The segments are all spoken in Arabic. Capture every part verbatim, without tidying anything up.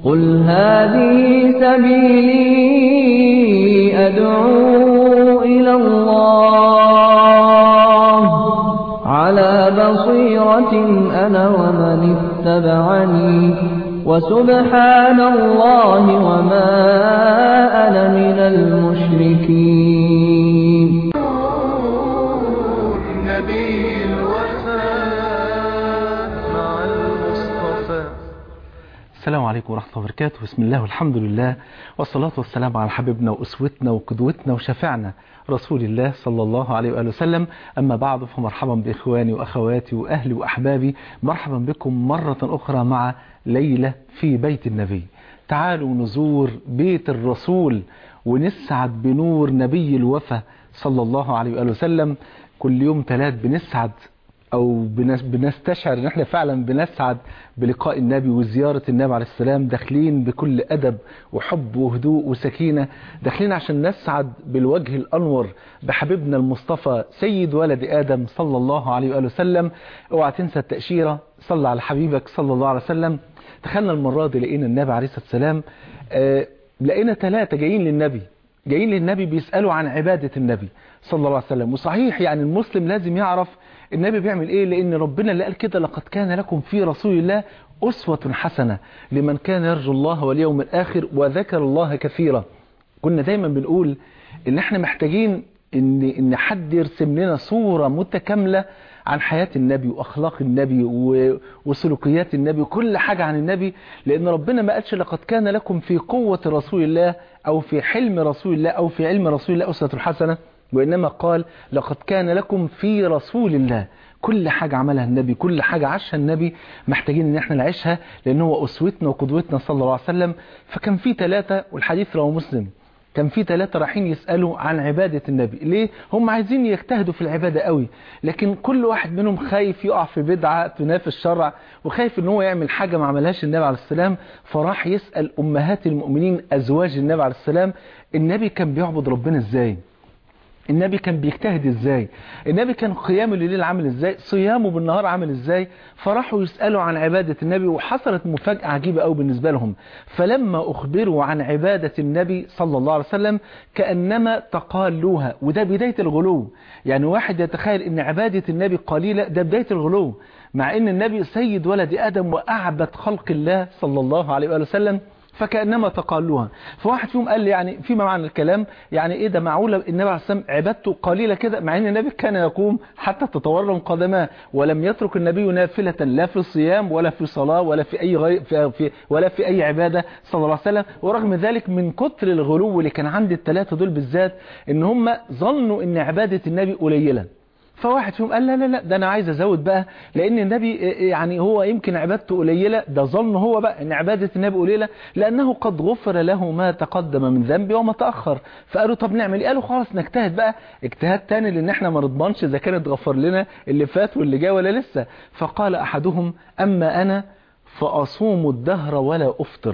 قل هذه سبيلي أدعو إلى الله على بصيرة أنا ومن اتبعني وسبحان الله وما أنا من المشركين. نبي الوفاء مع المصطفى. السلام عليكم ورحمة الله وبركاته. بسم الله والحمد لله والصلاة والسلام على حبيبنا وأسوتنا وقدوتنا وشفعنا رسول الله صلى الله عليه وآله وسلم. أما بعد، فمرحبا بإخواني وأخواتي وأهلي وأحبابي، مرحبا بكم مرة أخرى مع ليلة في بيت النبي. تعالوا نزور بيت الرسول ونسعد بنور نبي الوفا صلى الله عليه وآله وسلم. كل يوم ثلاث بنسعد أو بنستشعر إن احنا فعلا بنسعد بلقاء النبي وزيارة النبي عليه السلام، داخلين بكل أدب وحب وهدوء وسكينة، داخلين عشان نسعد بالوجه الأنور بحبيبنا المصطفى سيد ولد آدم صلى الله عليه وآله وسلم. اوعى تنسى التأشيرة، صلى على حبيبك صلى الله عليه وسلم. دخلنا المرة دي لقينا النبي عليه الصلاة والسلام، آه لقينا ثلاثة جايين للنبي جايين للنبي بيسألوا عن عبادة النبي صلى الله عليه وسلم. وصحيح يعني المسلم لازم يعرف النبي بيعمل ايه، لان ربنا اللي قال كده: لقد كان لكم في رسول الله أسوة حسنة لمن كان يرجو الله واليوم الآخر وذكر الله كثيرا. كنا دايما بنقول ان احنا محتاجين ان ان حد يرسم لنا صورة متكاملة عن حياة النبي واخلاق النبي وسلوكيات النبي وكل حاجة عن النبي، لان ربنا ما قالش لقد كان لكم في قوة رسول الله او في حلم رسول الله او في علم رسول الله أسوة حسنة، وإنما قال لقد كان لكم في رسول الله. كل حاجة عملها النبي، كل حاجة عاشها النبي محتاجين ان احنا نعيشها، لأنه هو أسوتنا وقدوتنا صلى الله عليه وسلم. فكان في ثلاثة، والحديث رواه مسلم، كان في ثلاثة رايحين يسألوا عن عبادة النبي. ليه؟ هم عايزين يجتهدوا في العبادة قوي، لكن كل واحد منهم خايف يقع في بدعة تنافي الشرع، وخايف ان هو يعمل حاجة ما عملهاش النبي عليه السلام. فراح يسأل أمهات المؤمنين أزواج النبي عليه السلام: النبي كان بيعبد ربنا ازاي؟ النبي كان بيجتهد ازاي؟ النبي كان قيامه الليل عامل ازاي؟ صيامه بالنهار عامل ازاي؟ فراحوا يسألوا عن عبادة النبي، وحصلت مفاجأة عجيبة قوي بالنسبة لهم. فلما أخبروا عن عبادة النبي صلى الله عليه وسلم كأنما تقالوها، وده بداية الغلو. يعني واحد يتخيل ان عبادة النبي قليلة، ده بداية الغلو، مع ان النبي سيد ولد آدم وأعبد خلق الله صلى الله عليه وآله وسلم، فكأنما تقالوها. فواحد فيهم قال لي يعني فيما معنى الكلام، يعني ايه ده معقوله النبي عليه السلام عبادته قليله كده، مع ان النبي كان يقوم حتى تتورم قدماه، ولم يترك النبي نافله لا في الصيام ولا في صلاه ولا في اي غير في, في ولا في اي عباده صلى الله عليه وسلم. ورغم ذلك من كتر الغلو اللي كان عند الثلاثه دول بالذات، ان هم ظنوا ان عباده النبي قليله. فواحد فيهم قال لا لا لا، ده انا عايز ازود بقى، لان النبي يعني هو يمكن عبادته قليله، ده ظن هو بقى ان عباده النبي قليله لانه قد غفر له ما تقدم من ذنبه وما تاخر. فقالوا طب نعمل ايه؟ قالوا خلاص نجتهد بقى اجتهاد تاني، لان احنا ما نضمنش اذا كانت غفر لنا اللي فات واللي جاي ولا لسه. فقال احدهم: اما انا فاصوم الدهر ولا افطر.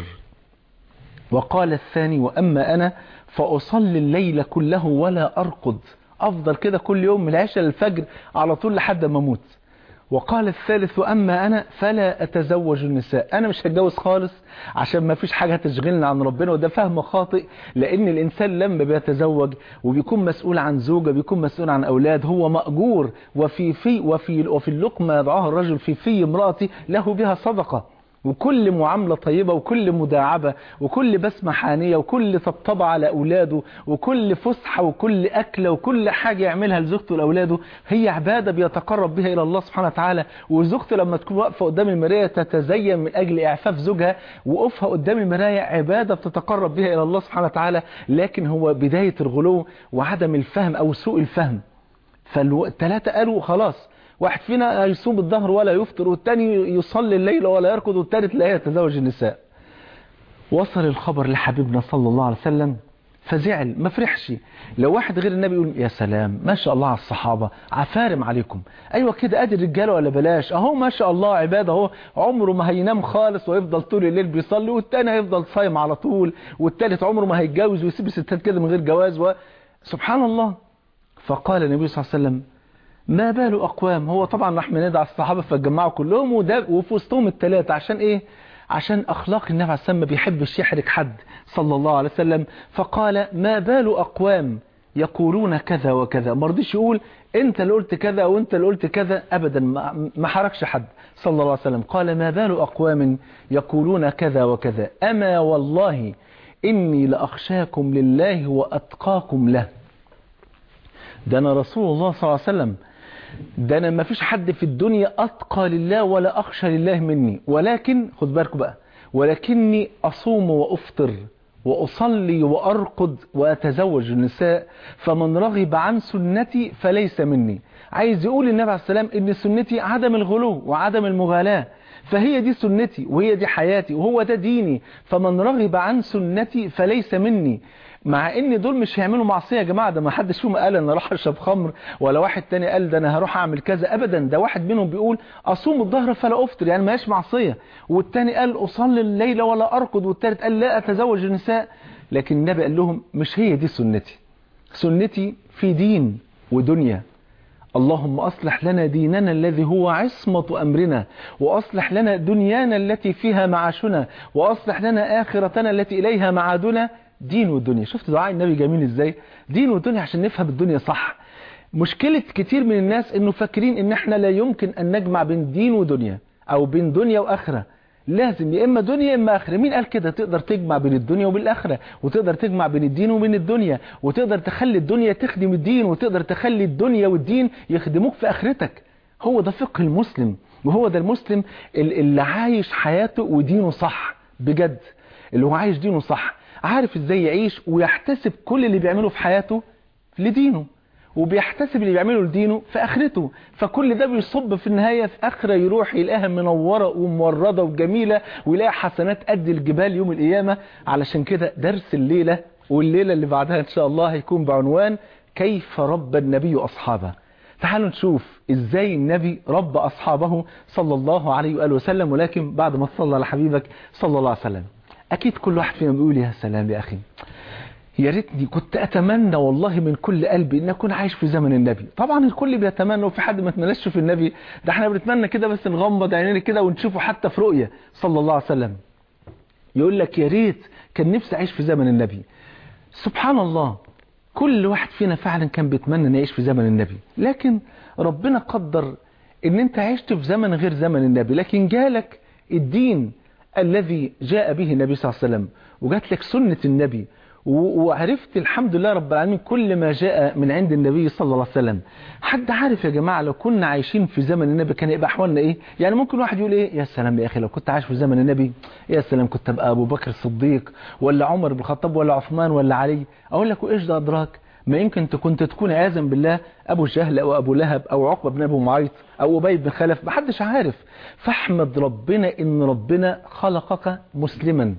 وقال الثاني: واما انا فاصلي الليل كله ولا ارقد، افضل كده كل يوم من العشاء للفجر على طول لحد ما اموت. وقال الثالث: واما انا فلا اتزوج النساء، انا مش هتجوز خالص عشان ما فيش حاجه تشغلنا عن ربنا. وده فهم خاطئ، لان الانسان لما بيتزوج وبيكون مسؤول عن زوجه، بيكون مسؤول عن اولاد، هو ماجور، وفي في وفي وفي اللقمه يضعها الرجل في في امراته له بها صدقه. وكل معاملة طيبة وكل مداعبة وكل بسمة حانية وكل طبطبة على أولاده وكل فسحة وكل أكلة وكل حاجة يعملها لزوجته وأولاده هي عبادة بيتقرب بها إلى الله سبحانه وتعالى. وزوجته لما تكون واقفة قدام المراية تتزين من أجل إعفاف زوجها، وقفها قدام المراية عبادة بتتقرب بها إلى الله سبحانه وتعالى. لكن هو بداية الغلو وعدم الفهم أو سوء الفهم. فالثلاثة قالوا خلاص، واحد فينا يصوم الظهر ولا يفطر، والتاني يصلي الليل ولا يرقد، والتالت لا يتزوج النساء. وصل الخبر لحبيبنا صلى الله عليه وسلم فزعل، ما فرحش. لو واحد غير النبي يقول يا سلام ما شاء الله على الصحابة، عفارم عليكم، ايوه كده ادي الرجاله ولا بلاش، اهو ما شاء الله عباده، اهو عمره ما هينام خالص ويفضل طول الليل بيصلي، والتاني هيفضل صايم على طول، والتالت عمره ما هيتجوز ويسيب الستات كده من غير جواز و... سبحان الله. فقال النبي صلى الله عليه وسلم: ما بال أقوام. هو طبعا راح منادى على الصحابة فاتجمعوا كلهم، وفي وسطهم الثلاثة عشان إيه؟ عشان أخلاق النبي عليه السلام ما بيحبش يحرج حد صلى الله عليه وسلم. فقال ما بال أقوام يقولون كذا وكذا، ما رضيش يقول انت اللي قلت كذا وانت اللي قلت كذا ابدا، ما حركش حد صلى الله عليه وسلم. قال ما بال أقوام يقولون كذا وكذا أما والله إني لأخشاكم لله وأتقاكم له. ده أنا رسول الله صلى الله عليه وسلم، ده أنا ما فيش حد في الدنيا أتقى لله ولا أخشى لله مني، ولكن خد بالكم بقى، ولكني أصوم وأفطر وأصلي وأرقد وأتزوج النساء، فمن رغب عن سنتي فليس مني. عايز يقول النبي عليه السلام إن سنتي عدم الغلو وعدم المغالاة، فهي دي سنتي وهي دي حياتي وهو ده ديني، فمن رغب عن سنتي فليس مني. مع ان دول مش هيعملوا معصيه يا جماعه، ده ما حدش فيهم قال انا راح اشرب خمر، ولا واحد تاني قال ده انا هروح اعمل كذا ابدا. ده واحد منهم بيقول اصوم الظهر فلا افطر، يعني ما هيش معصيه، والتاني قال اصلي الليل ولا ارقد، والتالت قال لا اتزوج النساء. لكن النبي قال لهم مش هي دي سنتي، سنتي في دين ودنيا. اللهم أصلح لنا ديننا الذي هو عصمة أمرنا، وأصلح لنا دنيانا التي فيها معاشنا، وأصلح لنا آخرتنا التي إليها معادنا. دين والدنيا. شفت دعاء النبي جميل إزاي؟ دين والدنيا عشان نفهم الدنيا صح. مشكلة كتير من الناس إنه فاكرين إن إحنا لا يمكن أن نجمع بين دين ودنيا، أو بين دنيا وآخرة. لازم يا إما دنيا يا إما آخرة. مين قال كده؟ تقدر تجمع بين الدنيا وبالآخرة، وتقدر تجمع بين الدين وبين الدنيا، وتقدر تخلي الدنيا تخدم الدين، وتقدر تخلي الدنيا والدين يخدموك في آخرتك. هو ده فقه المسلم، وهو ده المسلم اللي عايش حياته ودينه صح بجد، اللي هو عايش دينه صح، عارف ازاي يعيش ويحتسب كل اللي بيعمله في حياته لدينه، وبيحتسب اللي بيعمله لدينه في آخرته. فكل ده بيصب في النهاية في آخرة يروح يلاقيها منورة وموردة وجميلة، ويلاقي حسنات قد الجبال يوم القيامة. علشان كده درس الليلة والليلة اللي بعدها إن شاء الله هيكون بعنوان كيف ربى النبي أصحابه. تعالوا نشوف ازاي النبي ربى أصحابه صلى الله عليه وآله وسلم. ولكن بعد ما تصلى على حبيبك صلى الله عليه وسلم، أكيد كل واحد فينا بيقول يا سلام يا أخي، يا ريتني كنت أتمنى والله من كل قلبي أن أكون عايش في زمن النبي. طبعا الكل بيتمنى، وفي حد ما تمناش في النبي؟ ده احنا بنتمنى كده بس نغمض عينينا كده ونشوفه حتى في رؤية صلى الله عليه وسلم. يقول لك يا ريت كان نفسي أعيش في زمن النبي. سبحان الله، كل واحد فينا فعلا كان بيتمنى أن يعيش في زمن النبي، لكن ربنا قدر أن أنت عشت في زمن غير زمن النبي، لكن جالك الدين الذي جاء به النبي صلى الله عليه وسلم، وجات لك سنة النبي، وعرفت الحمد لله رب العالمين كل ما جاء من عند النبي صلى الله عليه وسلم. حد عارف يا جماعة لو كنا عايشين في زمن النبي كان يبقى احوالنا ايه؟ يعني ممكن واحد يقول ايه، يا سلام يا اخي لو كنت عايش في زمن النبي، يا سلام كنت ابقى ابو بكر الصديق ولا عمر بن الخطاب ولا عثمان ولا علي. اقول لك وايش ده ادراك؟ ما يمكن كنت تكون عياذا بالله ابو جهل او ابو لهب او عقبه بن ابي معيط او ابي بن خلف، محدش عارف. فاحمد ربنا ان ربنا خلقك مسلما،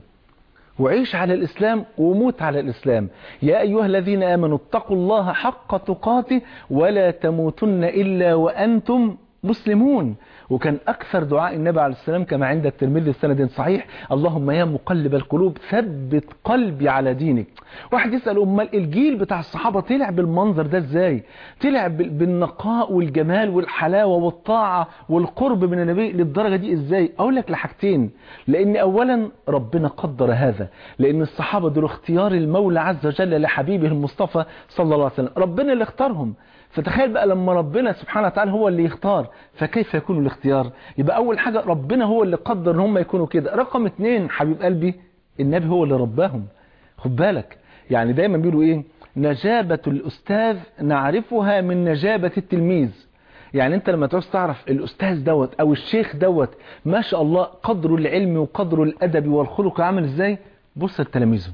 وعيش على الإسلام وموت على الإسلام. يا أيها الذين آمنوا اتقوا الله حق تقاته ولا تموتن إلا وأنتم مسلمون. وكان أكثر دعاء النبي عليه السلام كما عند الترمذي السند صحيح، اللهم يا مقلب القلوب ثبت قلبي على دينك. واحد يسأل أمال الجيل بتاع الصحابة طلع بالمنظر ده ازاي؟ طلع بالنقاء والجمال والحلاوة والطاعة والقرب من النبي للدرجة دي ازاي؟ أقول لك لحاجتين. لأن أولا ربنا قدر هذا، لأن الصحابة دول اختيار المولى عز وجل لحبيبه المصطفى صلى الله عليه وسلم، ربنا اللي اختارهم. فتخيل بقى لما ربنا سبحانه وتعالى هو اللي يختار، فكيف يكون الاختيار؟ يبقى أول حاجة ربنا هو اللي قدر ان هم يكونوا كده. رقم اتنين حبيب قلبي، النبي هو اللي رباهم. خد بالك، يعني دايما بيقولوا ايه، نجابة الأستاذ نعرفها من نجابة التلميذ. يعني انت لما تعوز تعرف الأستاذ دوت أو الشيخ دوت ما شاء الله قدره العلمي وقدره الأدبي والخلق عامل ازاي، بص لتلاميذه،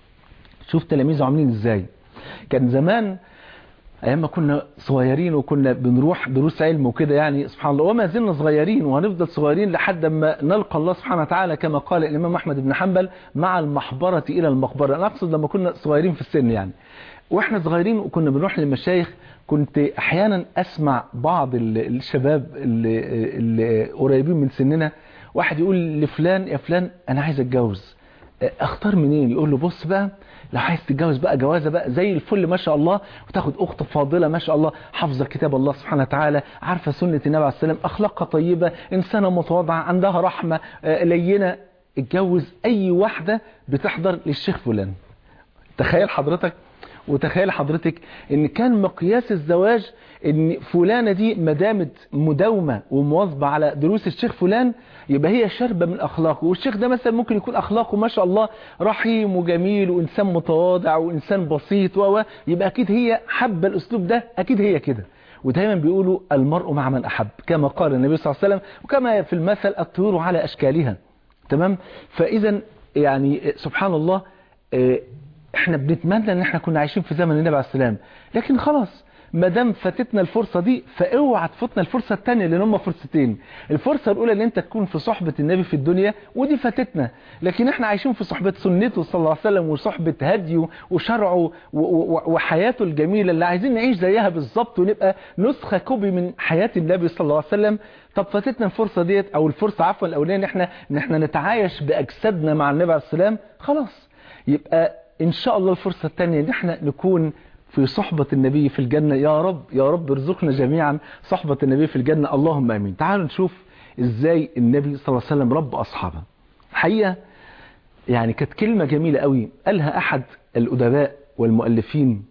شوف تلاميذه عاملين ازاي. كان زمان ايام ما كنا صغيرين وكنا بنروح دروس علم وكده، يعني سبحان الله، وما زلنا صغيرين وهنفضل صغيرين لحد ما نلقى الله سبحانه وتعالى، كما قال الامام احمد بن حنبل مع المحبرة الى المقبرة. انا اقصد لما كنا صغيرين في السن، يعني واحنا صغيرين وكنا بنروح للمشايخ، كنت احيانا اسمع بعض الشباب اللي, اللي قريبين من سننا، واحد يقول لفلان يا فلان انا عايز اتجوز، اختار منين؟ يقول له بص بقى، لو عايز تتجوز بقى جوازه بقى زي الفل ما شاء الله، وتاخد اخت فاضله ما شاء الله حافظه كتاب الله سبحانه وتعالى، عارفه سنه النبي عليه السلام، اخلاقها طيبه، انسانه متواضعه، عندها رحمه لينه. اتجوز اي واحدة بتحضر للشيخ فلان. تخيل حضرتك وتخيل حضرتك ان كان مقياس الزواج ان فلانة دي مدامت مداومة ومواظبة على دروس الشيخ فلان يبقى هي شاربة من اخلاقه، والشيخ ده مثلا ممكن يكون اخلاقه ما شاء الله رحيم وجميل وانسان متواضع وانسان بسيط و يبقى اكيد هي حابة الاسلوب ده، اكيد هي كده. ودايما بيقولوا المرء مع من احب كما قال النبي صلى الله عليه وسلم، وكما في المثل الطيور على اشكالها. تمام. فاذا يعني سبحان الله احنا بنتمنى ان احنا كنا عايشين في زمن النبي عليه السلام، لكن خلاص ما دام فاتتنا الفرصه دي فاوعى تفوتنا الفرصه الثانيه، لان هم فرصتين. الفرصه الاولى ان انت تكون في صحبه النبي في الدنيا ودي فاتتنا، لكن احنا عايشين في صحبه سنته صلى الله عليه وسلم وصحبه هديه وشرعه وحياته الجميله اللي عايزين نعيش زيها بالظبط ونبقى نسخه كوبي من حياه النبي صلى الله عليه وسلم. طب فاتتنا الفرصه ديت او الفرصه عفوا الاولانيه ان احنا ان احنا نتعايش باجسادنا مع النبي عليه السلام، خلاص يبقى ان شاء الله الفرصه الثانيه ان احنا نكون في صحبة النبي في الجنة. يا رب يا رب ارزقنا جميعا صحبة النبي في الجنة، اللهم امين. تعالوا نشوف ازاي النبي صلى الله عليه وسلم رب اصحابه. الحقيقة يعني كانت كلمة جميلة قوي قالها احد الادباء والمؤلفين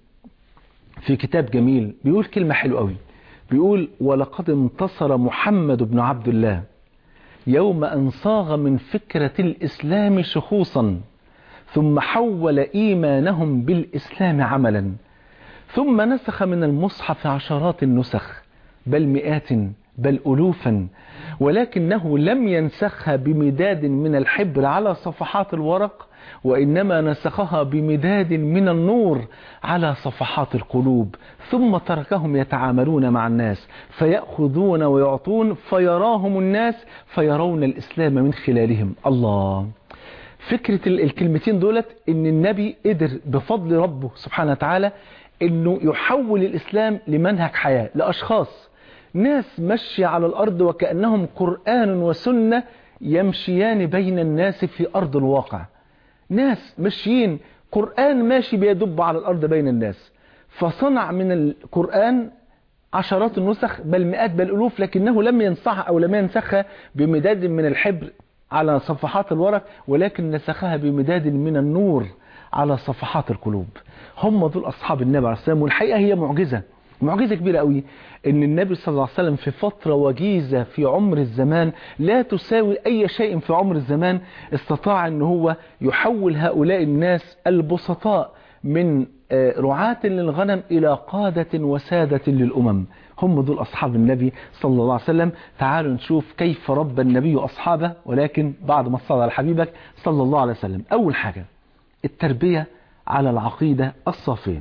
في كتاب جميل، بيقول كلمة حلوة قوي، بيقول: ولقد انتصر محمد بن عبد الله يوم ان صاغ من فكرة الاسلام شخوصا ثم حول ايمانهم بالاسلام عملا، ثم نسخ من المصحف عشرات النسخ بل مئات بل ألوفا، ولكنه لم ينسخها بمداد من الحبر على صفحات الورق، وإنما نسخها بمداد من النور على صفحات القلوب، ثم تركهم يتعاملون مع الناس فيأخذون ويعطون فيراهم الناس فيرون الإسلام من خلالهم. الله، فكرة الكلمتين دولت إن النبي قدر بفضل ربه سبحانه وتعالى انه يحول الاسلام لمنهج حياة لاشخاص، ناس ماشية على الارض وكأنهم قرآن وسنة يمشيان بين الناس في ارض الواقع، ناس ماشيين قرآن ماشي بيدب على الارض بين الناس، فصنع من القرآن عشرات النسخ بل مئات بل الوف، لكنه لم ينصحها او لم ينسخها بمداد من الحبر على صفحات الورق، ولكن نسخها بمداد من النور على صفحات القلوب. هم دول أصحاب النبي عليه السلام. والحقيقة هي معجزة معجزة كبيرة قوي ان النبي صلى الله عليه وسلم في فترة وجيزة في عمر الزمان لا تساوي اي شيء في عمر الزمان استطاع ان هو يحول هؤلاء الناس البسطاء من رعاة للغنم الى قادة وسادة للامم. هم دول اصحاب النبي صلى الله عليه وسلم. تعالوا نشوف كيف ربى النبي اصحابه، ولكن بعد ما صلى على حبيبك صلى الله عليه وسلم. اول حاجة التربية على العقيدة الصافية.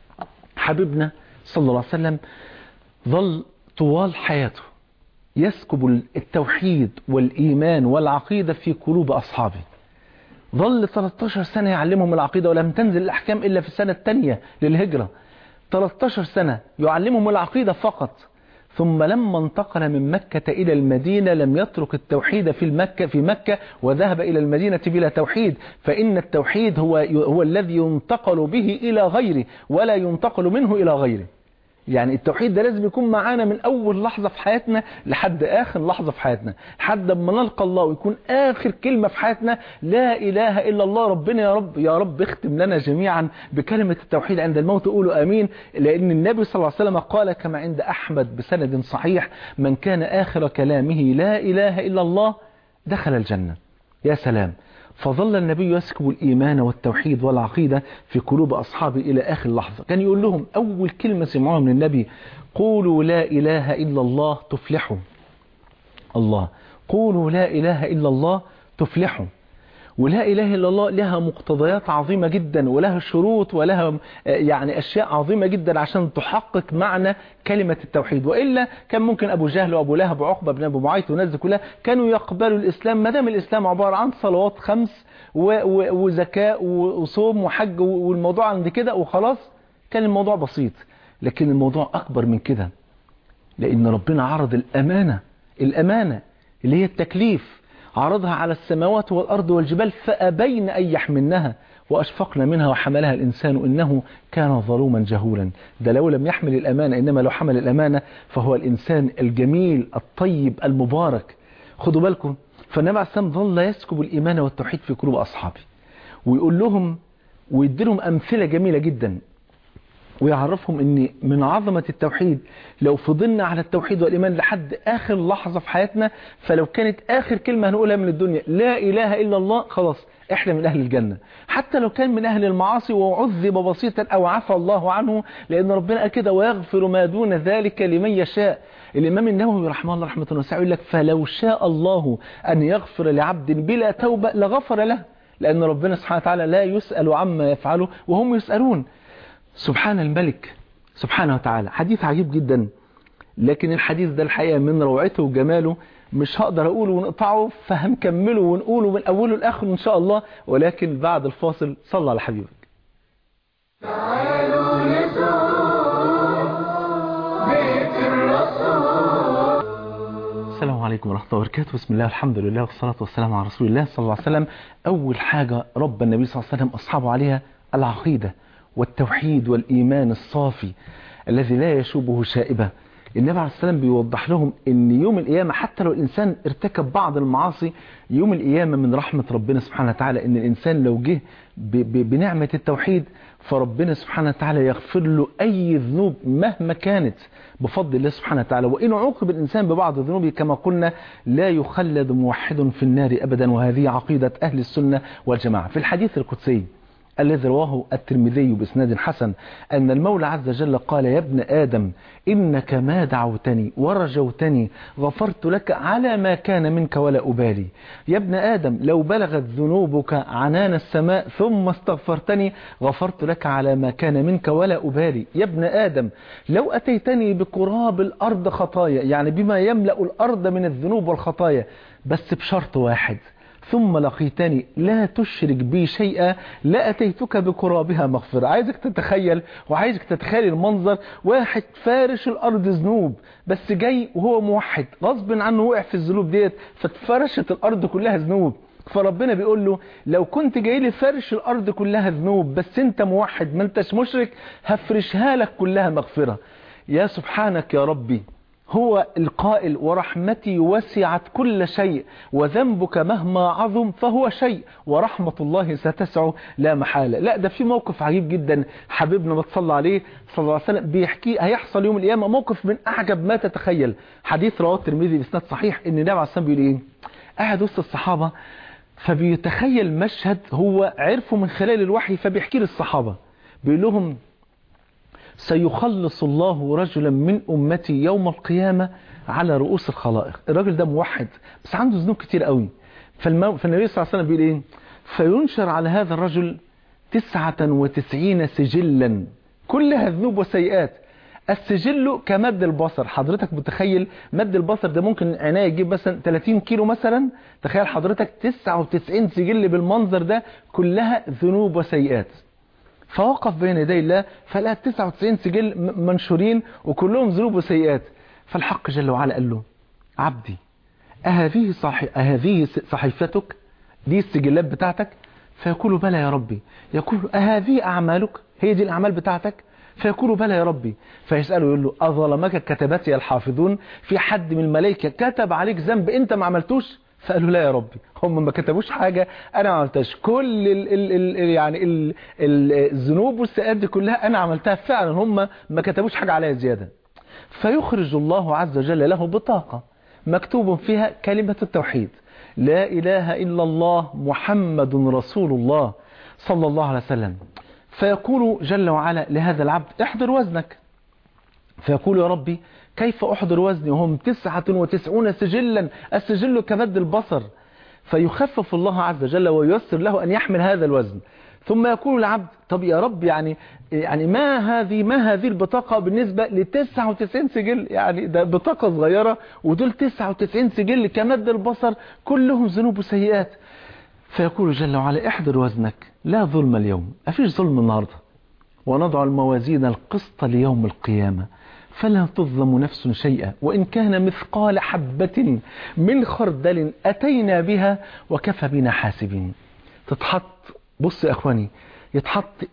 حبيبنا صلى الله عليه وسلم ظل طوال حياته يسكب التوحيد والإيمان والعقيدة في قلوب أصحابه. ظل ثلاثة عشر سنة يعلمهم العقيدة، ولم تنزل الأحكام إلا في السنة الثانية للهجرة. ثلاثة عشر سنة يعلمهم العقيدة فقط، ثم لما انتقل من مكة إلى المدينة لم يترك التوحيد في المكة في مكة وذهب إلى المدينة بلا توحيد، فإن التوحيد هو هو الذي ينتقل به إلى غيره ولا ينتقل منه إلى غيره. يعني التوحيد ده لازم يكون معانا من أول لحظة في حياتنا لحد آخر لحظة في حياتنا، لحد ما نلقى الله ويكون آخر كلمة في حياتنا لا إله إلا الله. ربنا يا رب يا رب اختم لنا جميعا بكلمة التوحيد عند الموت، قولوا آمين. لأن النبي صلى الله عليه وسلم قال كما عند أحمد بسند صحيح: من كان آخر كلامه لا إله إلا الله دخل الجنة. يا سلام. فظل النبي يسكب الإيمان والتوحيد والعقيدة في قلوب أصحابه إلى آخر لحظة. كان يقول لهم أول كلمة سمعوها من النبي: قولوا لا إله إلا الله تفلحوا. الله، قولوا لا إله إلا الله تفلحوا. ولا إله إلا الله لها مقتضيات عظيمة جدا، ولها شروط، ولها يعني أشياء عظيمة جدا عشان تحقق معنى كلمة التوحيد. وإلا كان ممكن أبو جهل وأبو لهب وعقبة بن أبو معيط والناس دي كلها كانوا يقبلوا الإسلام ما دام الإسلام عبارة عن صلوات خمس وزكاة وصوم وحج والموضوع عند كده وخلاص، كان الموضوع بسيط. لكن الموضوع أكبر من كده، لأن ربنا عرض الأمانة الأمانة اللي هي التكليف، عرضها على السماوات والأرض والجبال فأبين أن يحملنها وأشفقنا منها وحملها الإنسان إنه كان ظلوما جهولا. ده لو لم يحمل الأمانة، إنما لو حمل الأمانة فهو الإنسان الجميل الطيب المبارك. خدوا بالكم فالنبي عليه السلام ظل يسكب الإيمان والتوحيد في قلوب أصحابه، ويقول لهم ويدي لهم أمثلة جميلة جدا، ويعرفهم ان من عظمة التوحيد لو فضلنا على التوحيد والإيمان لحد آخر لحظة في حياتنا، فلو كانت آخر كلمة هنقولها من الدنيا لا إله إلا الله، خلاص احنا من أهل الجنة. حتى لو كان من أهل المعاصي وعذب بسيطا أو عفى الله عنه، لأن ربنا قال كده ويغفر ما دون ذلك لمن يشاء. الإمام النووي رحمه الله رحمة واسعة يقول لك فلو شاء الله أن يغفر لعبد بلا توبة لغفر له، لأن ربنا سبحانه وتعالى لا يسأل عما يفعله وهم يسألون. سبحان الملك سبحانه وتعالى. حديث عجيب جدا، لكن الحديث ده الحقيقة من روعته وجماله مش هقدر أقوله ونقطعه، فهنكمله ونقوله من أوله لآخره إن شاء الله، ولكن بعد الفاصل صلى على حبيبك. تعالوا نزور بيت الرسول. السلام عليكم ورحمة الله وبركاته. بسم الله الحمد لله والصلاة والسلام على رسول الله صلى الله عليه وسلم. أول حاجة رب النبي صلى الله عليه وسلم أصحابه عليها العقيدة والتوحيد والإيمان الصافي الذي لا يشوبه شائبة. النبي عليه السلام بيوضح لهم ان يوم القيامة حتى لو الإنسان ارتكب بعض المعاصي، يوم القيامة من رحمة ربنا سبحانه وتعالى ان الإنسان لو جه بنعمة التوحيد فربنا سبحانه وتعالى يغفر له أي ذنوب مهما كانت بفضل الله سبحانه وتعالى. وإن عوقب الإنسان ببعض الذنوب كما قلنا لا يخلد موحد في النار أبدا، وهذه عقيدة أهل السنة والجماعة. في الحديث القدسي الذي رواه الترمذي بإسناد حسن أن المولى عز وجل قال يا ابن آدم إنك ما دعوتني ورجوتني غفرت لك على ما كان منك ولا أبالي. يا ابن آدم لو بلغت ذنوبك عنان السماء ثم استغفرتني غفرت لك على ما كان منك ولا أبالي. يا ابن آدم لو أتيتني بقراب الأرض خطايا، يعني بما يملأ الأرض من الذنوب والخطايا، بس بشرط واحد ثم لقيتني لا تشرك بي شيئا لأتيتك بقرابها مغفرة. عايزك تتخيل وعايزك تتخيل المنظر، واحد فارش الأرض ذنوب بس جاي وهو موحد غصب عنه وقع في الذنوب ديت فتفرشت الأرض كلها ذنوب، فربنا بيقول له لو كنت جاي لي فرش الأرض كلها ذنوب بس انت موحد ما انتش مشرك هفرشها لك كلها مغفرة. يا سبحانك يا ربي، هو القائل ورحمتي وسعت كل شيء وذنبك مهما عظم فهو شيء ورحمة الله ستسع لا محالة. لا ده في موقف عجيب جدا حبيبنا ما تصلى عليه صلى الله عليه وسلم بيحكي هيحصل يوم القيامة، موقف من أعجب ما تتخيل. حديث رواه الترمذي بإسناد صحيح ان النبي عليه الصلاة والسلام بيقول ايه، قاعد وسط الصحابة فبيتخيل مشهد هو عرفه من خلال الوحي، فبيحكي للصحابة بيقول لهم سيخلص الله رجلا من أمتي يوم القيامة على رؤوس الخلائق. الراجل ده موحد بس عنده ذنوب كتير قوي، فالمو... فالنبي صلى الله عليه وسلم بيقول ايه، فينشر على هذا الرجل تسعة وتسعين سجلا كلها ذنوب وسيئات. السجل كمد البصر، حضرتك متخيل مد البصر ده ممكن عناية يجيب مثلا ثلاثين كيلو مثلا، تخيل حضرتك تسعة وتسعين سجل بالمنظر ده كلها ذنوب وسيئات. فوقف بين يدي الله فلقى تسعة وتسعين سجل منشورين وكلهم ذنوب وسيئات. فالحق جل وعلا قال له عبدي أهذه صحي... أهذه صحيفتك، دي السجلات بتاعتك؟ فيقول بلى يا ربي. يقول أهذه أعمالك، هي دي الأعمال بتاعتك؟ فيقول بلى يا ربي. فيسأله يقول له أظلمك كتبتي الحافظون، في حد من الملائكة كتب عليك ذنب أنت ما عملتوش؟ فقالوا لا يا ربي، هم ما كتبوش حاجة أنا ما عملتهاش، كل ال ال ال يعني ال ال الذنوب والسيئات دي كلها أنا عملتها فعلا، هم ما كتبوش حاجة عليها زيادة. فيخرج الله عز وجل له بطاقة مكتوب فيها كلمة التوحيد لا إله إلا الله محمد رسول الله صلى الله عليه وسلم. فيقول جل وعلا لهذا العبد احضر وزنك. فيقول يا ربي كيف أحضر وزني وهم تسعة وتسعون سجلا، السجل كمد البصر. فيخفف الله عز وجل وييسر له أن يحمل هذا الوزن. ثم يقول العبد طب يا رب يعني يعني ما هذه ما هذه البطاقة بالنسبة ل تسعة وتسعين سجل، يعني ده بطاقة صغيرة ودول تسعة وتسعين سجل كمد البصر كلهم ذنوب وسيئات. فيقول جل وعلا احضر وزنك لا ظلم اليوم، مفيش ظلم النهارده، ونضع الموازين القسط ليوم القيامة فلا تظلم نفس شيئا وإن كان مثقال حبة من خردل أتينا بها وكفى بنا حاسبين. تتحط، بص يا أخواني، يتحط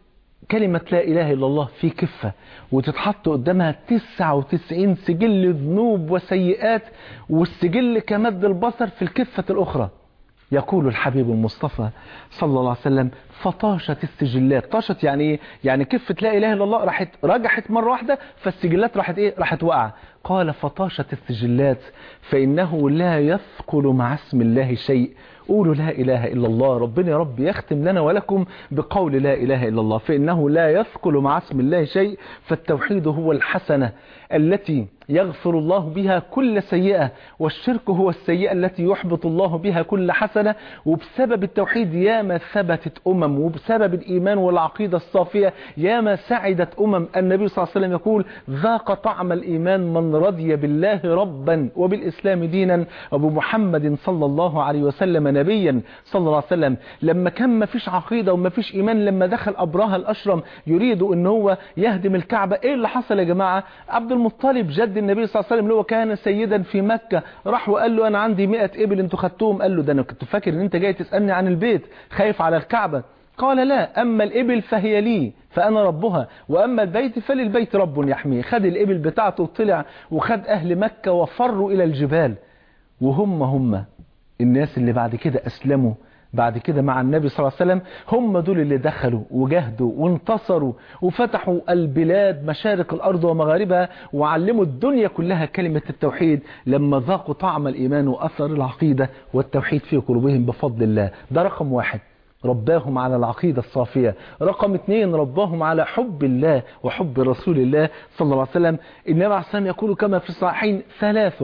كلمة لا إله إلا الله في كفة وتتحط قدامها تسعة وتسعين سجل ذنوب وسيئات، والسجل كمد البصر في الكفة الأخرى. يقول الحبيب المصطفى صلى الله عليه وسلم فطاشت السجلات. طاشت يعني ايه؟ يعني كفة لا إله إلا الله راحت رجحت مرة واحدة، فالسجلات راحت ايه؟ راحت وقع. قال فطاشت السجلات فإنه لا يثقل مع اسم الله شيء. قولوا لا إله إلا الله. ربنا يا رب يختم لنا ولكم بقول لا إله إلا الله. فإنه لا يثقل مع اسم الله شيء. فالتوحيد هو الحسنة التي يغفر الله بها كل سيئة، والشرك هو السيئة التي يحبط الله بها كل حسنة. وبسبب التوحيد ياما ثبتت أمم، وبسبب الإيمان والعقيدة الصافية ياما سعدت أمم. النبي صلى الله عليه وسلم يقول ذاق طعم الإيمان من رضي بالله ربا وبالإسلام دينا وبمحمد صلى الله عليه وسلم نبيا صلى الله عليه وسلم. لما كان ما فيش عقيدة وما فيش إيمان، لما دخل أبرهة الأشرم يريد أن هو يهدم الكعبة، إيه اللي حصل يا جماعة؟ عبد المطلب جد النبي صلى الله عليه وسلم اللي هو كان سيدا في مكة راح وقال له أنا عندي مئة إبل أنتوا خدتوهم. قال له ده أنا كنت فاكر أن أنت جاي تسألني عن البيت خايف على الكعبة. قال لا، أما الإبل فهي لي فأنا ربها، وأما البيت فللبيت رب يحميه. خد الإبل بتاعته وطلع وخد أهل مكة وفروا إلى الجبال. وهم هم الناس اللي بعد كده أسلموا بعد كده مع النبي صلى الله عليه وسلم، هم دول اللي دخلوا وجاهدوا وانتصروا وفتحوا البلاد مشارق الأرض ومغاربها، وعلموا الدنيا كلها كلمة التوحيد لما ذاقوا طعم الإيمان وأثر العقيدة والتوحيد في قلوبهم بفضل الله. ده رقم واحد، رباهم على العقيدة الصافية. رقم اثنين، رباهم على حب الله وحب رسول الله صلى الله عليه وسلم. النبي عليه الصلاة والسلام يقول كما في الصحيحين ثلاث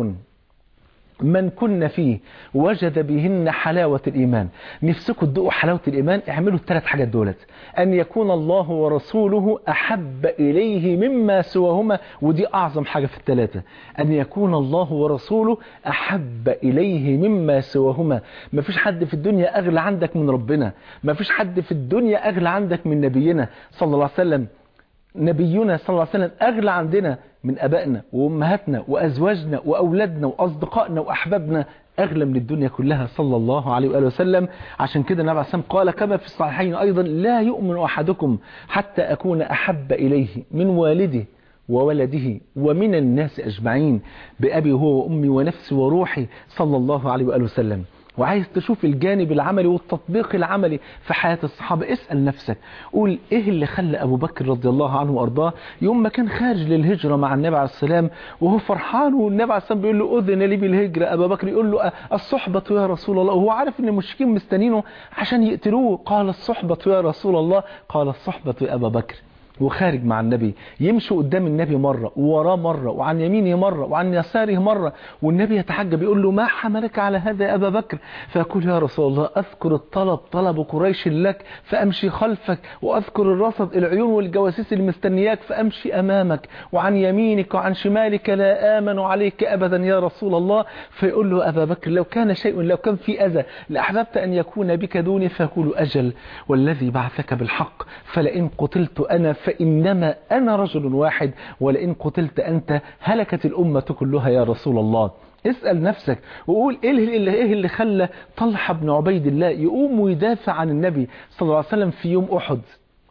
من كن فيه وجد بهن حلاوة الإيمان. نفسكم تدوقوا حلاوة الإيمان؟ اعملوا الثلاث حاجات دولت: أن يكون الله ورسوله أحب إليه مما سواهما، ودي أعظم حاجة في الثلاثة، أن يكون الله ورسوله أحب إليه مما سواهما. ما فيش حد في الدنيا أغلى عندك من ربنا، ما فيش حد في الدنيا أغلى عندك من نبينا صلى الله عليه وسلم. نبينا صلى الله عليه وسلم أغلى عندنا من أبائنا وأمهاتنا وأزواجنا وأولادنا وأصدقائنا وأحبابنا، أغلى من الدنيا كلها صلى الله عليه وآله وسلم. عشان كده النبي عليه الصلاة والسلام قال كما في الصحيحين أيضا: لا يؤمن أحدكم حتى أكون أحب إليه من والده وولده ومن الناس أجمعين، بأبي هو وأمي ونفسي وروحي صلى الله عليه وآله وسلم. وعايز تشوف الجانب العملي والتطبيق العملي في حياة الصحابة، اسأل نفسك، قول ايه اللي خلى ابو بكر رضي الله عنه وارضاه يوم ما كان خارج للهجرة مع النبي عليه السلام وهو فرحان، والنبي عليه السلام بيقول له اذن لي بالهجرة، ابو بكر يقول له الصحبة يا رسول الله، وهو عارف ان المشركين مستنينه عشان يقتلوه. قال الصحبة يا رسول الله، قال الصحبة يا ابا بكر. وخارج مع النبي يمشي قدام النبي مرة ووراه مرة وعن يمينه مرة وعن يساره مرة، والنبي يتعجب يقول له: ما حملك على هذا يا أبا بكر؟ فيقول: يا رسول الله أذكر الطلب طلب قريش لك فأمشي خلفك، وأذكر الرصد العيون والجواسيس المستنياك فأمشي أمامك، وعن يمينك وعن شمالك لا آمن عليك أبدا يا رسول الله. فيقول له: أبا بكر لو كان شيء لو كان في أذى لأحببت أن يكون بك دوني؟ فيقول: أجل والذي بعثك بالحق، فلئن قتلت أنا فإنما أنا رجل واحد، ولئن قتلت أنت هلكت الأمة كلها يا رسول الله. اسأل نفسك وقول ايه اللي, إيه اللي خلى طلحة بن عبيد الله يقوم ويدافع عن النبي صلى الله عليه وسلم في يوم أحد؟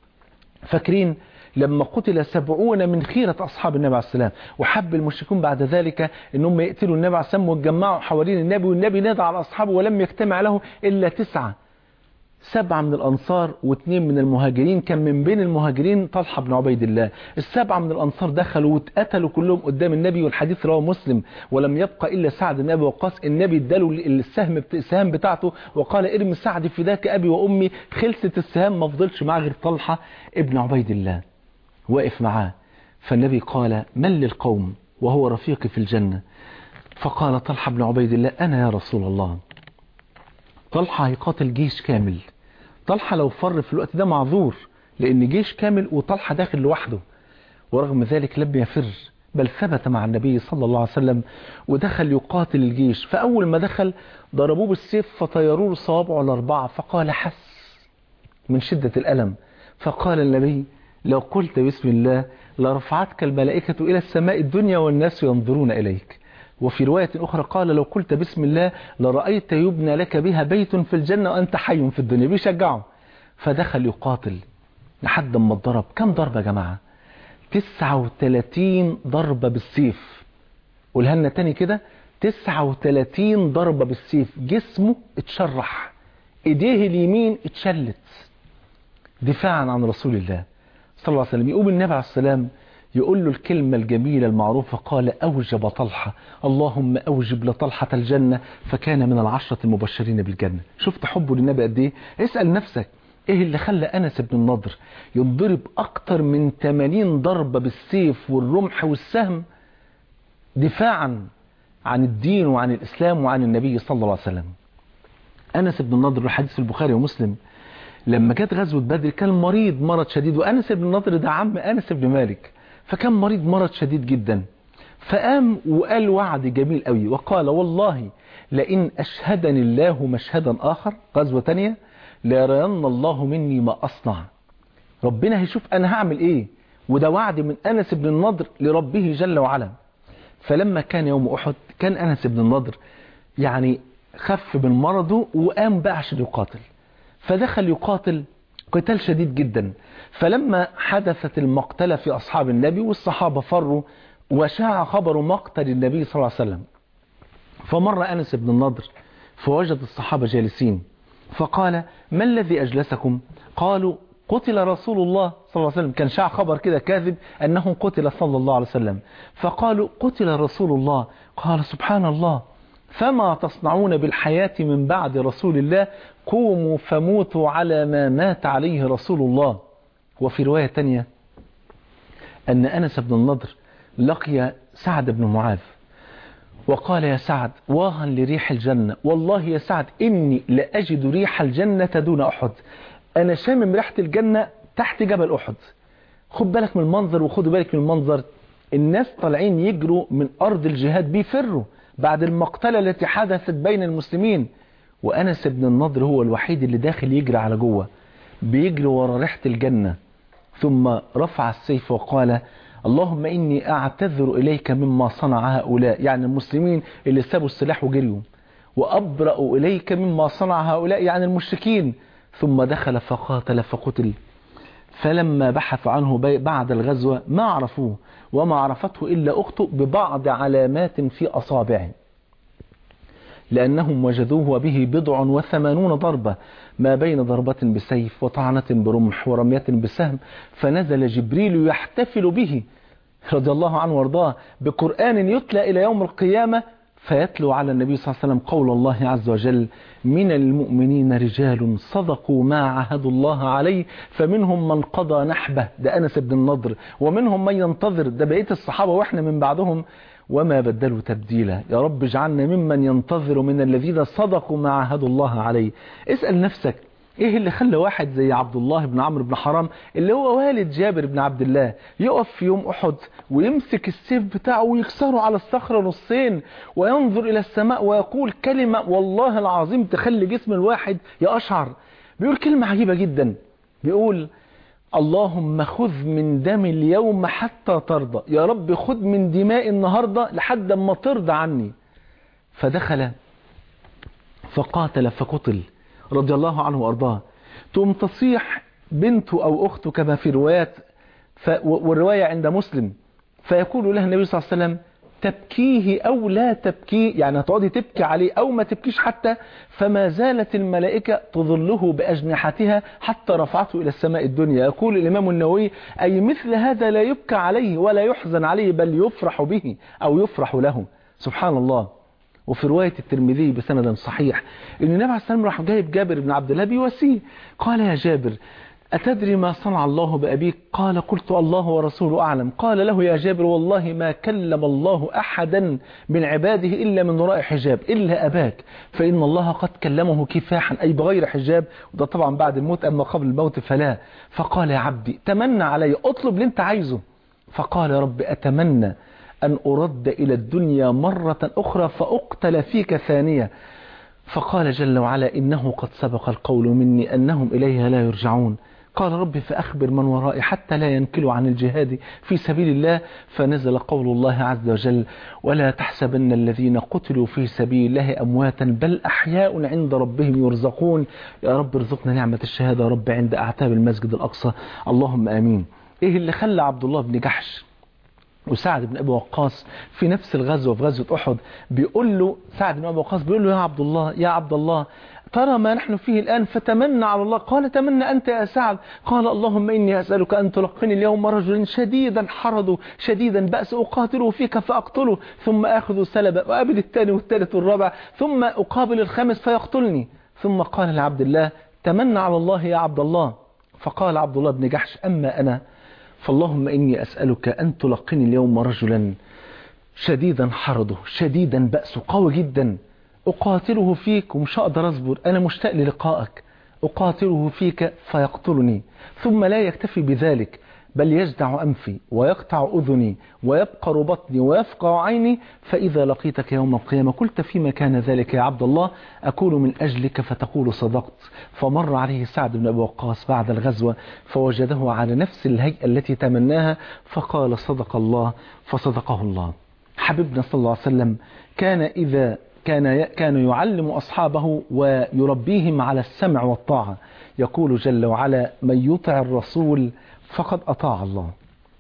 فاكرين لما قتل سبعون من خيرة أصحاب النبي عليه السلام، وحب المشركون بعد ذلك أنهم يقتلوا النبي عليه السلام ويتجمعوا حوالين النبي، والنبي نادى على أصحابه ولم يجتمع له إلا تسعة، سبعة من الأنصار واثنين من المهاجرين. كان من بين المهاجرين طلحة بن عبيد الله. السبعة من الأنصار دخلوا واتقتلوا كلهم قدام النبي، والحديث رواه مسلم. ولم يبقى إلا سعد بن أبي وقاص، النبي اداله السهم السهام بتاعته وقال: ارمي سعد فداك أبي وأمي. خلصت السهام، ما فضلش معاه غير طلحة ابن عبيد الله واقف معاه. فالنبي قال: من للقوم وهو رفيقي في الجنة؟ فقال طلحة بن عبيد الله: أنا يا رسول الله. طلحة هيقاتل جيش كامل. طلحة لو فر في الوقت ده معذور، لأن جيش كامل وطلحة داخل لوحده، ورغم ذلك لم يفر، بل ثبت مع النبي صلى الله عليه وسلم ودخل يقاتل الجيش. فأول ما دخل ضربوه بالسيف فطيروا له صوابعه الأربعة، فقال حس من شدة الألم. فقال النبي: لو قلت بسم الله لرفعتك الملائكة إلى السماء الدنيا والناس ينظرون إليك. وفي رواية أخرى قال: لو قلت بسم الله لرأيت يبنى لك بها بيت في الجنة وأنت حي في الدنيا. بيشجعه. فدخل يقاتل لحد ما اتضرب. كم ضربة يا جماعة؟ تسعة وثلاثين ضربة بالسيف. قولها لنا تاني كده، تسعة وثلاثين ضربة بالسيف. جسمه اتشرح، ايديه اليمين اتشلت دفاعا عن رسول الله صلى الله عليه وسلم. يقوم النبي عليه السلام يقول له الكلمة الجميلة المعروفة، قال أوجب طلحة اللهم أوجب لطلحة الجنة فكان من العشرة المبشرين بالجنة. شفت حبه للنبي قد ايه؟ اسأل نفسك ايه اللي خلى أنس بن النضر ينضرب أكتر من ثمانين ضربة بالسيف والرمح والسهم دفاعا عن الدين وعن الإسلام وعن النبي صلى الله عليه وسلم. أنس بن النضر الحديث البخاري ومسلم لما جت غزوة بدر كان مريض مرض شديد، وأنس بن النضر ده عم أنس بن مالك، فكان مريض مرض شديد جدا. فقام وقال وعد جميل قوي وقال والله لئن أشهدني الله مشهدا آخر، غزوة تانية، ليرين الله مني ما أصنع. ربنا هيشوف أنا هعمل إيه. وده وعد من أنس بن النضر لربه جل وعلا. فلما كان يوم أحد كان أنس بن النضر يعني خف من مرضه وقام بقى عشان يقاتل، فدخل يقاتل قتال شديد جدا. فلما حدثت المقتلة في أصحاب النبي والصحابة فروا وشاع خبر مقتل النبي صلى الله عليه وسلم، فمر أنس بن النضر فوجد الصحابة جالسين فقال ما الذي أجلسكم؟ قالوا قتل رسول الله صلى الله عليه وسلم. كان شاع خبر كده كاذب أنه قتل صلى الله عليه وسلم. فقالوا قتل رسول الله. قال سبحان الله، فما تصنعون بالحياة من بعد رسول الله؟ قوموا فموتوا على ما مات عليه رسول الله. وفي رواية تانية أن أنس بن النضر لقي سعد بن معاذ وقال يا سعد واها لريح الجنة، والله يا سعد إني لأجد ريح الجنة دون أحد. أنا شامم ريحة الجنة تحت جبل أحد. خد بالك من المنظر وخدوا بالك من المنظر. الناس طالعين يجروا من أرض الجهاد بيفروا بعد المقتلة التي حدثت بين المسلمين، وأنس بن النضر هو الوحيد اللي داخل يجري على جوه بيجري ورا ريحة الجنة. ثم رفع السيف وقال اللهم إني أعتذر إليك مما صنع هؤلاء، يعني المسلمين اللي سابوا السلاح وجريوا، وأبرأ إليك مما صنع هؤلاء يعني المشركين. ثم دخل فقاتل فقتل. فلما بحث عنه بعد الغزوة ما عرفوه وما عرفته إلا أخته ببعض علامات في أصابعه، لأنهم وجدوه وبه بضع وثمانون ضربة ما بين ضربة بسيف وطعنة برمح ورمية بسهم. فنزل جبريل يحتفل به رضي الله عنه وارضاه بقرآن يتلى إلى يوم القيامة، فيتلو على النبي صلى الله عليه وسلم قول الله عز وجل من المؤمنين رجال صدقوا ما عاهدوا الله عليه فمنهم من قضى نحبه، ده أنس بن النضر، ومنهم من ينتظر، ده بقية الصحابة وإحنا من بعدهم، وما بدلوا تبديلا. يا رب اجعلنا ممن ينتظر من الذين صدقوا ما عاهدوا الله عليه. اسأل نفسك ايه اللي خلى واحد زي عبد الله بن عمرو بن حرام اللي هو والد جابر بن عبد الله يقف في يوم أحد ويمسك السيف بتاعه ويكسره على الصخرة نصين وينظر إلى السماء ويقول كلمة والله العظيم تخلي جسم الواحد يقشعر. بيقول كلمة عجيبة جدا، بيقول اللهم خذ من دم اليوم حتى ترضى، يا رب خذ من دماء النهاردة لحد ما ترضى عني. فدخل فقاتل فقتل رضي الله عنه وارضاه. تقوم تصيح بنته أو أخته كما في روايات ف... والرواية عند مسلم، فيقول لها النبي صلى الله عليه وسلم تبكيه أو لا تبكيه، يعني هتقعدي تبكي عليه أو ما تبكيش حتى. فما زالت الملائكة تظله بأجنحتها حتى رفعته إلى السماء الدنيا. يقول الإمام النووي أي مثل هذا لا يبكى عليه ولا يحزن عليه بل يفرح به أو يفرح له. سبحان الله. وفي رواية الترمذي بسند صحيح ان النبي عليه السلام راح جايب جابر بن عبد الله بيواسيه، قال يا جابر أتدري ما صنع الله بأبيك؟ قال قلت الله ورسوله أعلم. قال له يا جابر والله ما كلم الله أحدا من عباده إلا من وراء حجاب إلا أباك، فإن الله قد كلمه كفاحا أي بغير حجاب، وده طبعا بعد الموت، أما قبل الموت فلا. فقال يا عبدي تمنى علي، أطلب اللي انت عايزه. فقال يا رب أتمنى أن أرد إلى الدنيا مرة أخرى فأقتل فيك ثانية. فقال جل وعلا إنه قد سبق القول مني أنهم إليها لا يرجعون. قال رب فأخبر من ورائي حتى لا ينكلوا عن الجهاد في سبيل الله. فنزل قول الله عز وجل ولا تحسبن الذين قتلوا في سبيل الله أمواتا بل أحياء عند ربهم يرزقون. يا رب ارزقنا نعمة الشهادة يا رب عند أعتاب المسجد الأقصى، اللهم آمين. إيه اللي خلى عبد الله بن جحش وسعد بن أبي وقاص في نفس الغزوة في غزوة أحد بيقول له سعد بن أبي وقاص بيقول له يا عبد الله يا عبد الله ترى ما نحن فيه الآن فتمنى على الله. قال تمنى أنت يا سعد. قال اللهم إني أسألك أن تلقني اليوم رجلا شديدا حرضه شديدا بأس أقاتله فيك فأقتله ثم أخذ سلبا وأقابل الثاني والثالث والرابع ثم أقابل الخامس فيقتلني. ثم قال لعبد الله تمنى على الله يا عبد الله. فقال عبد الله بن جحش أما أنا فاللهم إني أسألك أن تلقني اليوم رجلا شديدا حرضه شديدا بأسه قوي جدا أقاتله فيك ومش هقدر أصبر أنا مشتاق للقائك أقاتله فيك فيقتلني ثم لا يكتفي بذلك بل يجدع أنفي ويقطع أذني ويبقر بطني ويفقع عيني فإذا لقيتك يوم القيامة قلت فيما كان ذلك يا عبد الله أكون من أجلك فتقول صدقت. فمر عليه سعد بن أبي وقاص بعد الغزوة فوجده على نفس الهيئة التي تمناها فقال صدق الله فصدقه الله. حبيبنا صلى الله عليه وسلم كان إذا كان كان يعلم أصحابه ويربيهم على السمع والطاعة. يقول جل وعلا من يطع الرسول فقد أطاع الله.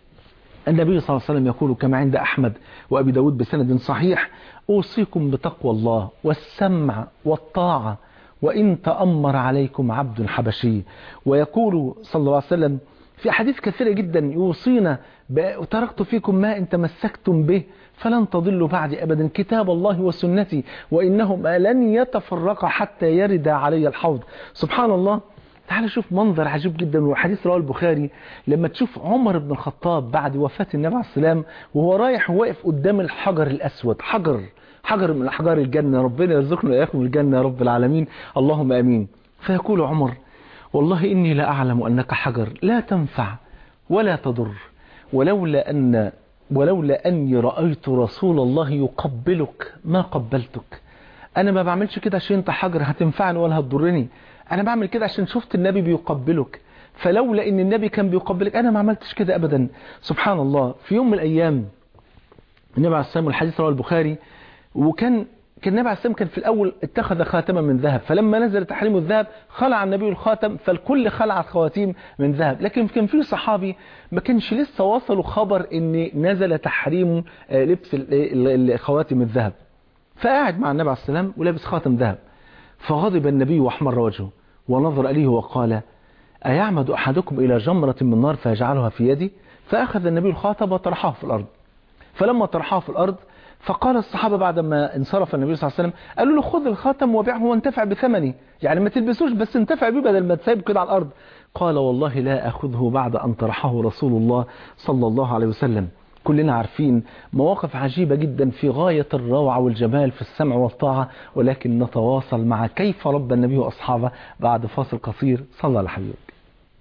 النبي صلى الله عليه وسلم يقول كما عند أحمد وأبي داود بسند صحيح أوصيكم بتقوى الله والسمع والطاعة وإن تأمر عليكم عبد حبشي. ويقول صلى الله عليه وسلم في أحاديث كثيرة جدا يوصينا تركت فيكم ما إن تمسكتم به فلن تضلوا بعد أبدا كتاب الله وسنتي وإنهما لن يتفرقا حتى يرد علي الحوض. سبحان الله. تعال شوف منظر عجيب جدا وحديث رواه البخاري لما تشوف عمر بن الخطاب بعد وفاة النبي عليه السلام وهو رايح واقف قدام الحجر الأسود حجر حجر من أحجار الجنة ربنا يرزقنا وإياكم الجنة يا رب العالمين اللهم آمين. فيقول عمر والله إني لا أعلم أنك حجر لا تنفع ولا تضر ولولا أن ولولا أني رأيت رسول الله يقبلك ما قبلتك. أنا ما بعملش كده عشان أنت حجر هتنفعني ولا هتضرني أنا بعمل كده عشان شفت النبي بيقبلك فلولا إن النبي كان بيقبلك أنا ما عملتش كده أبدا. سبحان الله. في يوم من الأيام النبي عليه السلام والحديث رواه البخاري وكان كان النبي عليه السلام كان في الأول اتخذ خاتما من ذهب فلما نزل تحريم الذهب خلع النبي الخاتم فالكل خلع الخواتيم من ذهب. لكن كان في صحابي ما كانش لسه وصلوا خبر ان نزل تحريم لبس الخواتم الذهب فقاعد مع النبي عليه السلام ولابس خاتم ذهب فغضب النبي واحمر وجهه ونظر إليه وقال أيعمد أحدكم إلى جمرة من نار فيجعلها في يدي. فأخذ النبي الخاتم وطرحه في الأرض. فلما طرحه في الأرض فقال الصحابة بعدما انصرف النبي صلى الله عليه وسلم قالوا له خذ الخاتم وبيعه وانتفع بثمنه يعني ما تلبسوش بس انتفع بيه بدل ما تسيبه كده على الأرض. قال والله لا أخذه بعد أن طرحه رسول الله صلى الله عليه وسلم. كلنا عارفين مواقف عجيبة جدا في غاية الروعة والجمال في السمع والطاعة ولكن نتواصل مع كيف رب النبي وأصحابه بعد فاصل قصير. صلى على حبيبك.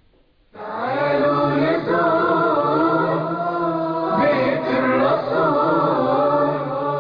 تعالوا نزور بيت الرسول.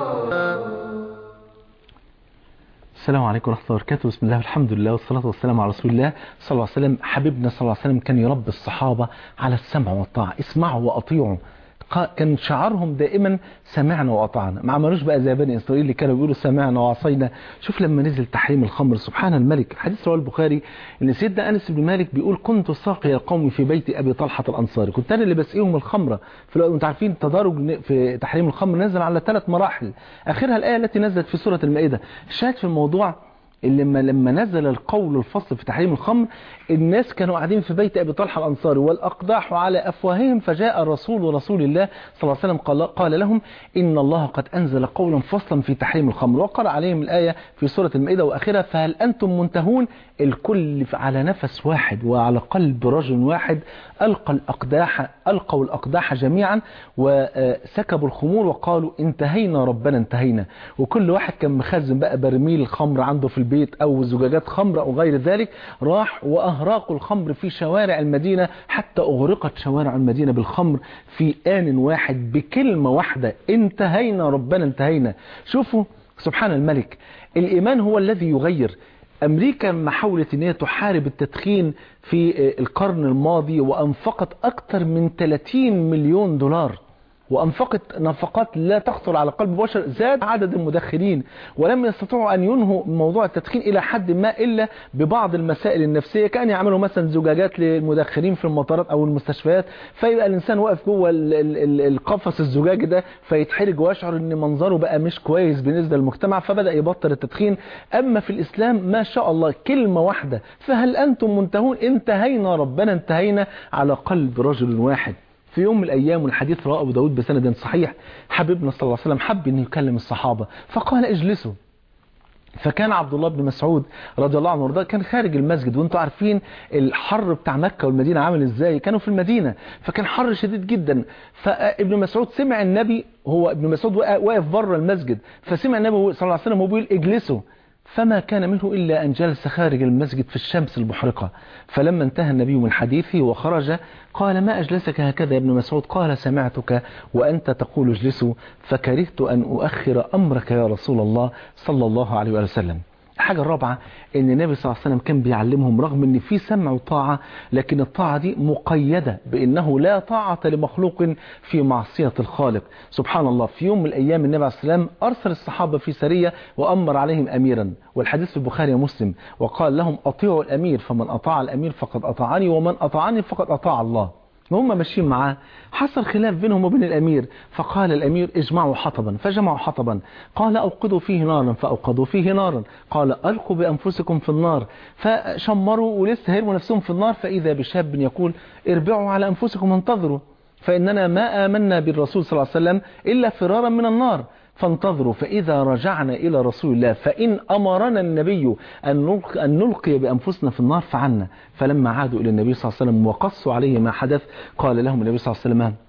السلام عليكم ورحمة الله وبركاته. بسم الله والحمد لله والصلاة والسلام على رسول الله صلى الله عليه وسلم. حبيبنا صلى الله عليه وسلم كان يربي الصحابة على السمع والطاعة. اسمعوا وأطيعوا. كان شعارهم دائما سمعنا وأطعنا. ما عملوش بقى زي بني إسرائيل اللي كانوا بيقولوا سمعنا وعصينا. شوف لما نزل تحريم الخمر سبحان الملك. حديث رواه البخاري ان سيدنا أنس بن مالك بيقول كنت ساقي القوم في بيت أبي طلحة الأنصاري كنت أنا اللي بسقيهم الخمرة في الوقت. انتوا عارفين التدرج في تحريم الخمر نزل على ثلاث مراحل آخرها الآية التي نزلت في سورة المائدة. الشاهد في الموضوع لما لما نزل القول الفصل في تحريم الخمر الناس كانوا قاعدين في بيت أبي طلحة الأنصاري والأقداح على أفواههم فجاء الرسول رسول الله صلى الله عليه وسلم قال, قال لهم إن الله قد أنزل قولا فصلا في تحريم الخمر وقرأ عليهم الآية في سورة المائدة وآخرها فهل أنتم منتهون. الكل على نفس واحد وعلى قلب رجل واحد ألقى الأقداح ألقوا الأقداح جميعا وسكبوا الخمور وقالوا انتهينا ربنا انتهينا. وكل واحد كان مخزن بقى برميل الخمر عنده في البيت أو زجاجات خمر أو غير ذلك راح وأهراقوا الخمر في شوارع المدينة حتى أغرقت شوارع المدينة بالخمر في آن واحد بكلمة واحدة انتهينا ربنا انتهينا. شوفوا سبحان الملك. الإيمان هو الذي يغير. أمريكا ما حاولت أن هي تحارب التدخين في القرن الماضي وأنفقت أكثر من ثلاثين مليون دولار، وأنفقت نفقات لا تخطر على قلب بشر، زاد عدد المدخنين، ولم يستطيعوا أن ينهوا موضوع التدخين إلى حد ما إلا ببعض المسائل النفسية، كان يعملوا مثلا زجاجات للمدخنين في المطارات أو المستشفيات، فيبقى الإنسان واقف جوه القفص الزجاجي ده فيتحرج ويشعر أن منظره بقى مش كويس بالنسبة للمجتمع، فبدأ يبطل التدخين. أما في الإسلام ما شاء الله كلمة واحدة، فهل أنتم منتهون؟ انتهينا، ربنا انتهينا على قلب رجل واحد. في يوم من الأيام، والحديث رواه أبو داود بسند صحيح، حبيبنا صلى الله عليه وسلم حب أن يكلم الصحابة فقال اجلسوا. فكان عبد الله بن مسعود رضي الله عنه وارضاه كان خارج المسجد، وانتم عارفين الحر بتاع مكة والمدينة عامل ازاي، كانوا في المدينة فكان حر شديد جدا. فابن مسعود سمع النبي، هو ابن مسعود واقف بره المسجد، فسمع النبي صلى الله عليه وسلم وهو بيقول اجلسوا، فما كان منه إلا أن جلس خارج المسجد في الشمس المحرقة. فلما انتهى النبي من حديثه وخرج قال ما أجلسك هكذا يا ابن مسعود؟ قال سمعتك وأنت تقول اجلسوا فكرهت أن أؤخر أمرك يا رسول الله صلى الله عليه وسلم. الحاجة الرابعة ان النبي صلى الله عليه وسلم كان بيعلمهم رغم ان في سمع وطاعة، لكن الطاعة دي مقيدة بانه لا طاعة لمخلوق في معصية الخالق. سبحان الله، في يوم من الايام النبي عليه السلام ارسل الصحابة في سرية وامر عليهم اميرا، والحديث في البخاري ومسلم، وقال لهم اطيعوا الامير، فمن اطاع الامير فقد اطاعني ومن اطاعني فقد اطاع الله. وهم ماشيين معاه حصل خلاف بينهم وبين الأمير، فقال الأمير اجمعوا حطبا، فجمعوا حطبا، قال أوقدوا فيه نارا، فأوقدوا فيه نارا، قال ألقوا بأنفسكم في النار، فشمروا ولسه هيرموا نفسهم في النار، فإذا بشاب يقول اربعوا على أنفسكم انتظروا، فإننا ما آمنا بالرسول صلى الله عليه وسلم إلا فرارا من النار، فانتظروا، فإذا رجعنا إلى رسول الله فإن أمرنا النبي أن نلقي بأنفسنا في النار فعلنا. فلما عادوا إلى النبي صلى الله عليه وسلم وقصوا عليه ما حدث، قال لهم النبي صلى الله عليه وسلم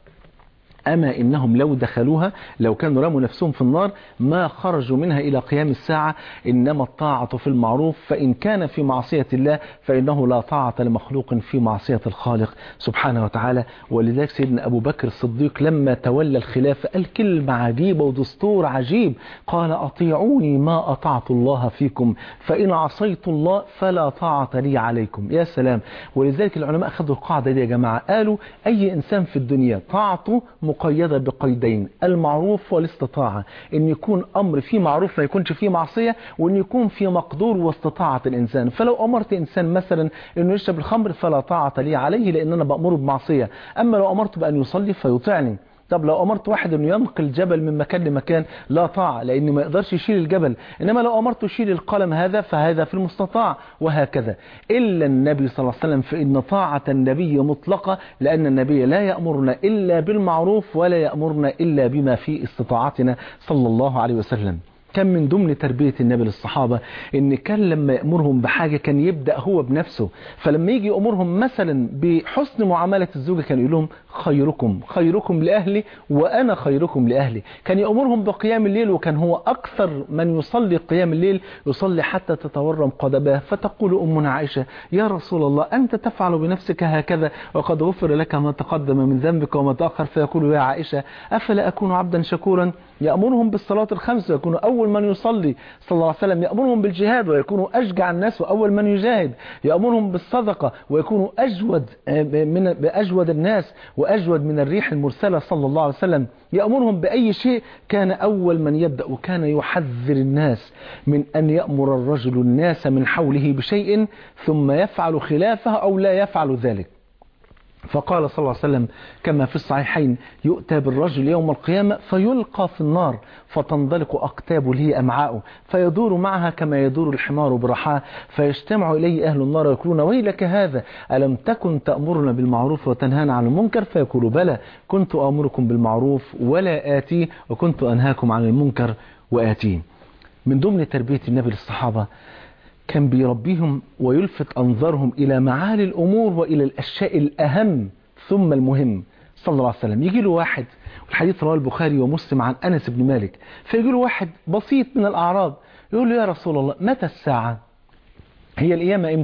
أما إنهم لو دخلوها، لو كانوا رموا نفسهم في النار ما خرجوا منها إلى قيام الساعة، إنما الطاعة في المعروف، فإن كان في معصية الله فإنه لا طاعة لمخلوق في معصية الخالق سبحانه وتعالى. ولذلك سيدنا أبو بكر الصديق لما تولى الخلافة قال كلمة عجيبة ودستور عجيب، قال أطيعوني ما أطعت الله فيكم، فإن عصيت الله فلا طاعة لي عليكم. يا سلام. ولذلك العلماء أخذوا القاعدة دي يا جماعة، قالوا أي إنسان في الدنيا طاعته مقيدة بقيدين، المعروف والاستطاعة، ان يكون امر فيه معروف ما يكونش فيه معصية، وان يكون فيه مقدور واستطاعة الانسان. فلو امرت انسان مثلا انه يشرب الخمر فلا طاعة لي عليه لان انا بأمره بمعصية، اما لو امرت بان يصلي فيطيعني. طب لو امرت واحد انه ينقل جبل من مكان لمكان لا طاعة لانه ما يقدرش يشيل الجبل، انما لو امرته يشيل القلم هذا فهذا في المستطاع، وهكذا. الا النبي صلى الله عليه وسلم فان طاعة النبي مطلقة، لان النبي لا يأمرنا الا بالمعروف ولا يأمرنا الا بما في استطاعتنا صلى الله عليه وسلم. كان من ضمن تربية النبي للصحابة ان كان لما يأمرهم بحاجة كان يبدأ هو بنفسه، فلما يجي يأمرهم مثلا بحسن معاملة الزوجة كان يقول لهم خيركم خيركم لأهلي وأنا خيركم لأهلي. كان يأمرهم بقيام الليل، وكان هو أكثر من يصلي قيام الليل، يصلي حتى تتورم قدماه، فتقول أمنا عائشة يا رسول الله أنت تفعل بنفسك هكذا وقد غفر لك ما تقدم من ذنبك وما تأخر، فيقول يا عائشة أفلا أكون عبدا شكورا. يأمرهم بالصلاة الخمس ويكون أول من يصلي صلى الله عليه وسلم، يأمرهم بالجهاد ويكونوا أشجع الناس وأول من يجاهد، يأمرهم بالصدقة ويكونوا أجود من أجود الناس وأجود من الريح المرسلة صلى الله عليه وسلم، يأمرهم بأي شيء كان أول من يبدأ، وكان يحذر الناس من أن يأمر الرجل الناس من حوله بشيء ثم يفعل خلافه أو لا يفعل ذلك. فقال صلى الله عليه وسلم كما في الصحيحين يؤتى بالرجل يوم القيامة فيلقى في النار فتنضلق أقتابه اللي أمعاؤه فيدور معها كما يدور الحمار برحاه، فيجتمع إليه أهل النار ويقولون ويلك هذا ألم تكن تأمرنا بالمعروف وتنهانا عن المنكر؟ فيقول بلى كنت أمركم بالمعروف ولا آتيه وكنت أنهاكم عن المنكر وآتيه. من ضمن تربية النبي للصحابة كان بيربيهم ويلفت أنظارهم إلى معالي الأمور وإلى الأشياء الأهم ثم المهم صلى الله عليه وسلم. يجي له واحد، والحديث رواه البخاري ومسلم عن أنس بن مالك، فيجي له واحد بسيط من الأعراب يقول له يا رسول الله متى الساعة؟ هي القيامة إمتى؟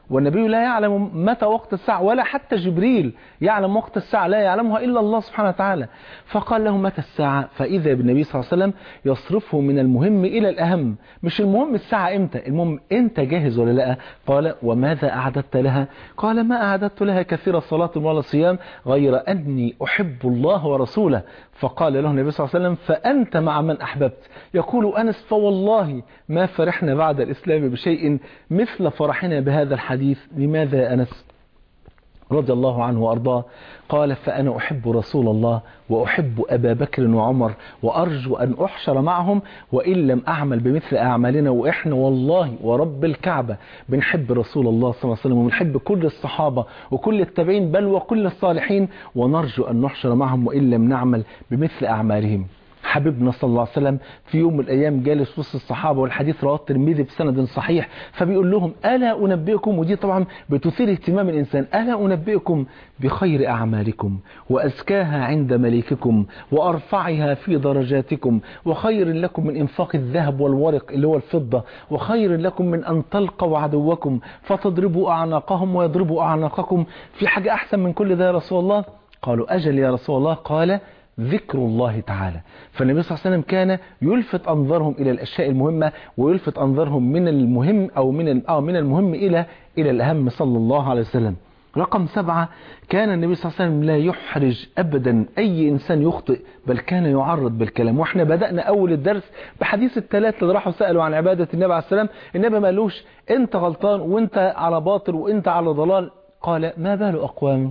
والنبي لا يعلم متى وقت الساعة، ولا حتى جبريل يعلم وقت الساعة، لا يعلمها إلا الله سبحانه وتعالى. فقال له متى الساعة؟ فإذا بالنبي صلى الله عليه وسلم يصرفه من المهم إلى الأهم. مش المهم الساعة إمتى، المهم أنت جاهز ولا لا؟ قال وماذا أعددت لها؟ قال ما أعددت لها كثير الصلاة ولا الصيام غير أني أحب الله ورسوله. فقال له النبي صلى الله عليه وسلم فأنت مع من أحببت. يقول أنس فوالله ما فرحنا بعد الإسلام بشيء مثل فرحنا بهذا الحديث. لماذا يا أنس رضي الله عنه وأرضاه؟ قال فأنا أحب رسول الله وأحب أبا بكر وعمر وأرجو أن أحشر معهم وإن لم أعمل بمثل أعمالنا. وإحنا والله ورب الكعبة بنحب رسول الله صلى الله عليه وسلم وبنحب كل الصحابة وكل التابعين بل وكل الصالحين، ونرجو أن نحشر معهم وإن لم نعمل بمثل أعمالهم. حبيبنا صلى الله عليه وسلم في يوم من الأيام جالس وسط الصحابة، والحديث رواه الترمذي بسند صحيح، فبيقول لهم ألا أنبئكم، ودي طبعا بتثير اهتمام الإنسان، ألا أنبئكم بخير أعمالكم وأزكاها عند مليككم وأرفعها في درجاتكم وخير لكم من إنفاق الذهب والورق اللي هو الفضة وخير لكم من أن تلقوا عدوكم فتضربوا أعناقهم ويضربوا أعناقكم. في حاجة أحسن من كل ده يا رسول الله؟ قالوا أجل يا رسول الله. قال ذكر الله تعالى. فالنبي صلى الله عليه وسلم كان يلفت أنظارهم إلى الأشياء المهمة ويلفت أنظارهم من المهم أو من آه من المهم إلى إلى الأهم صلى الله عليه وسلم. رقم سبعة، كان النبي صلى الله عليه وسلم لا يحرج أبدا أي إنسان يخطئ، بل كان يعرض بالكلام. وإحنا بدأنا أول الدرس بحديث الثلاثة اللي راحوا سألوا عن عبادة النبي عليه السلام. النبي ما قالوش أنت غلطان وأنت على باطل وأنت على ضلال، قال ما بال أقوام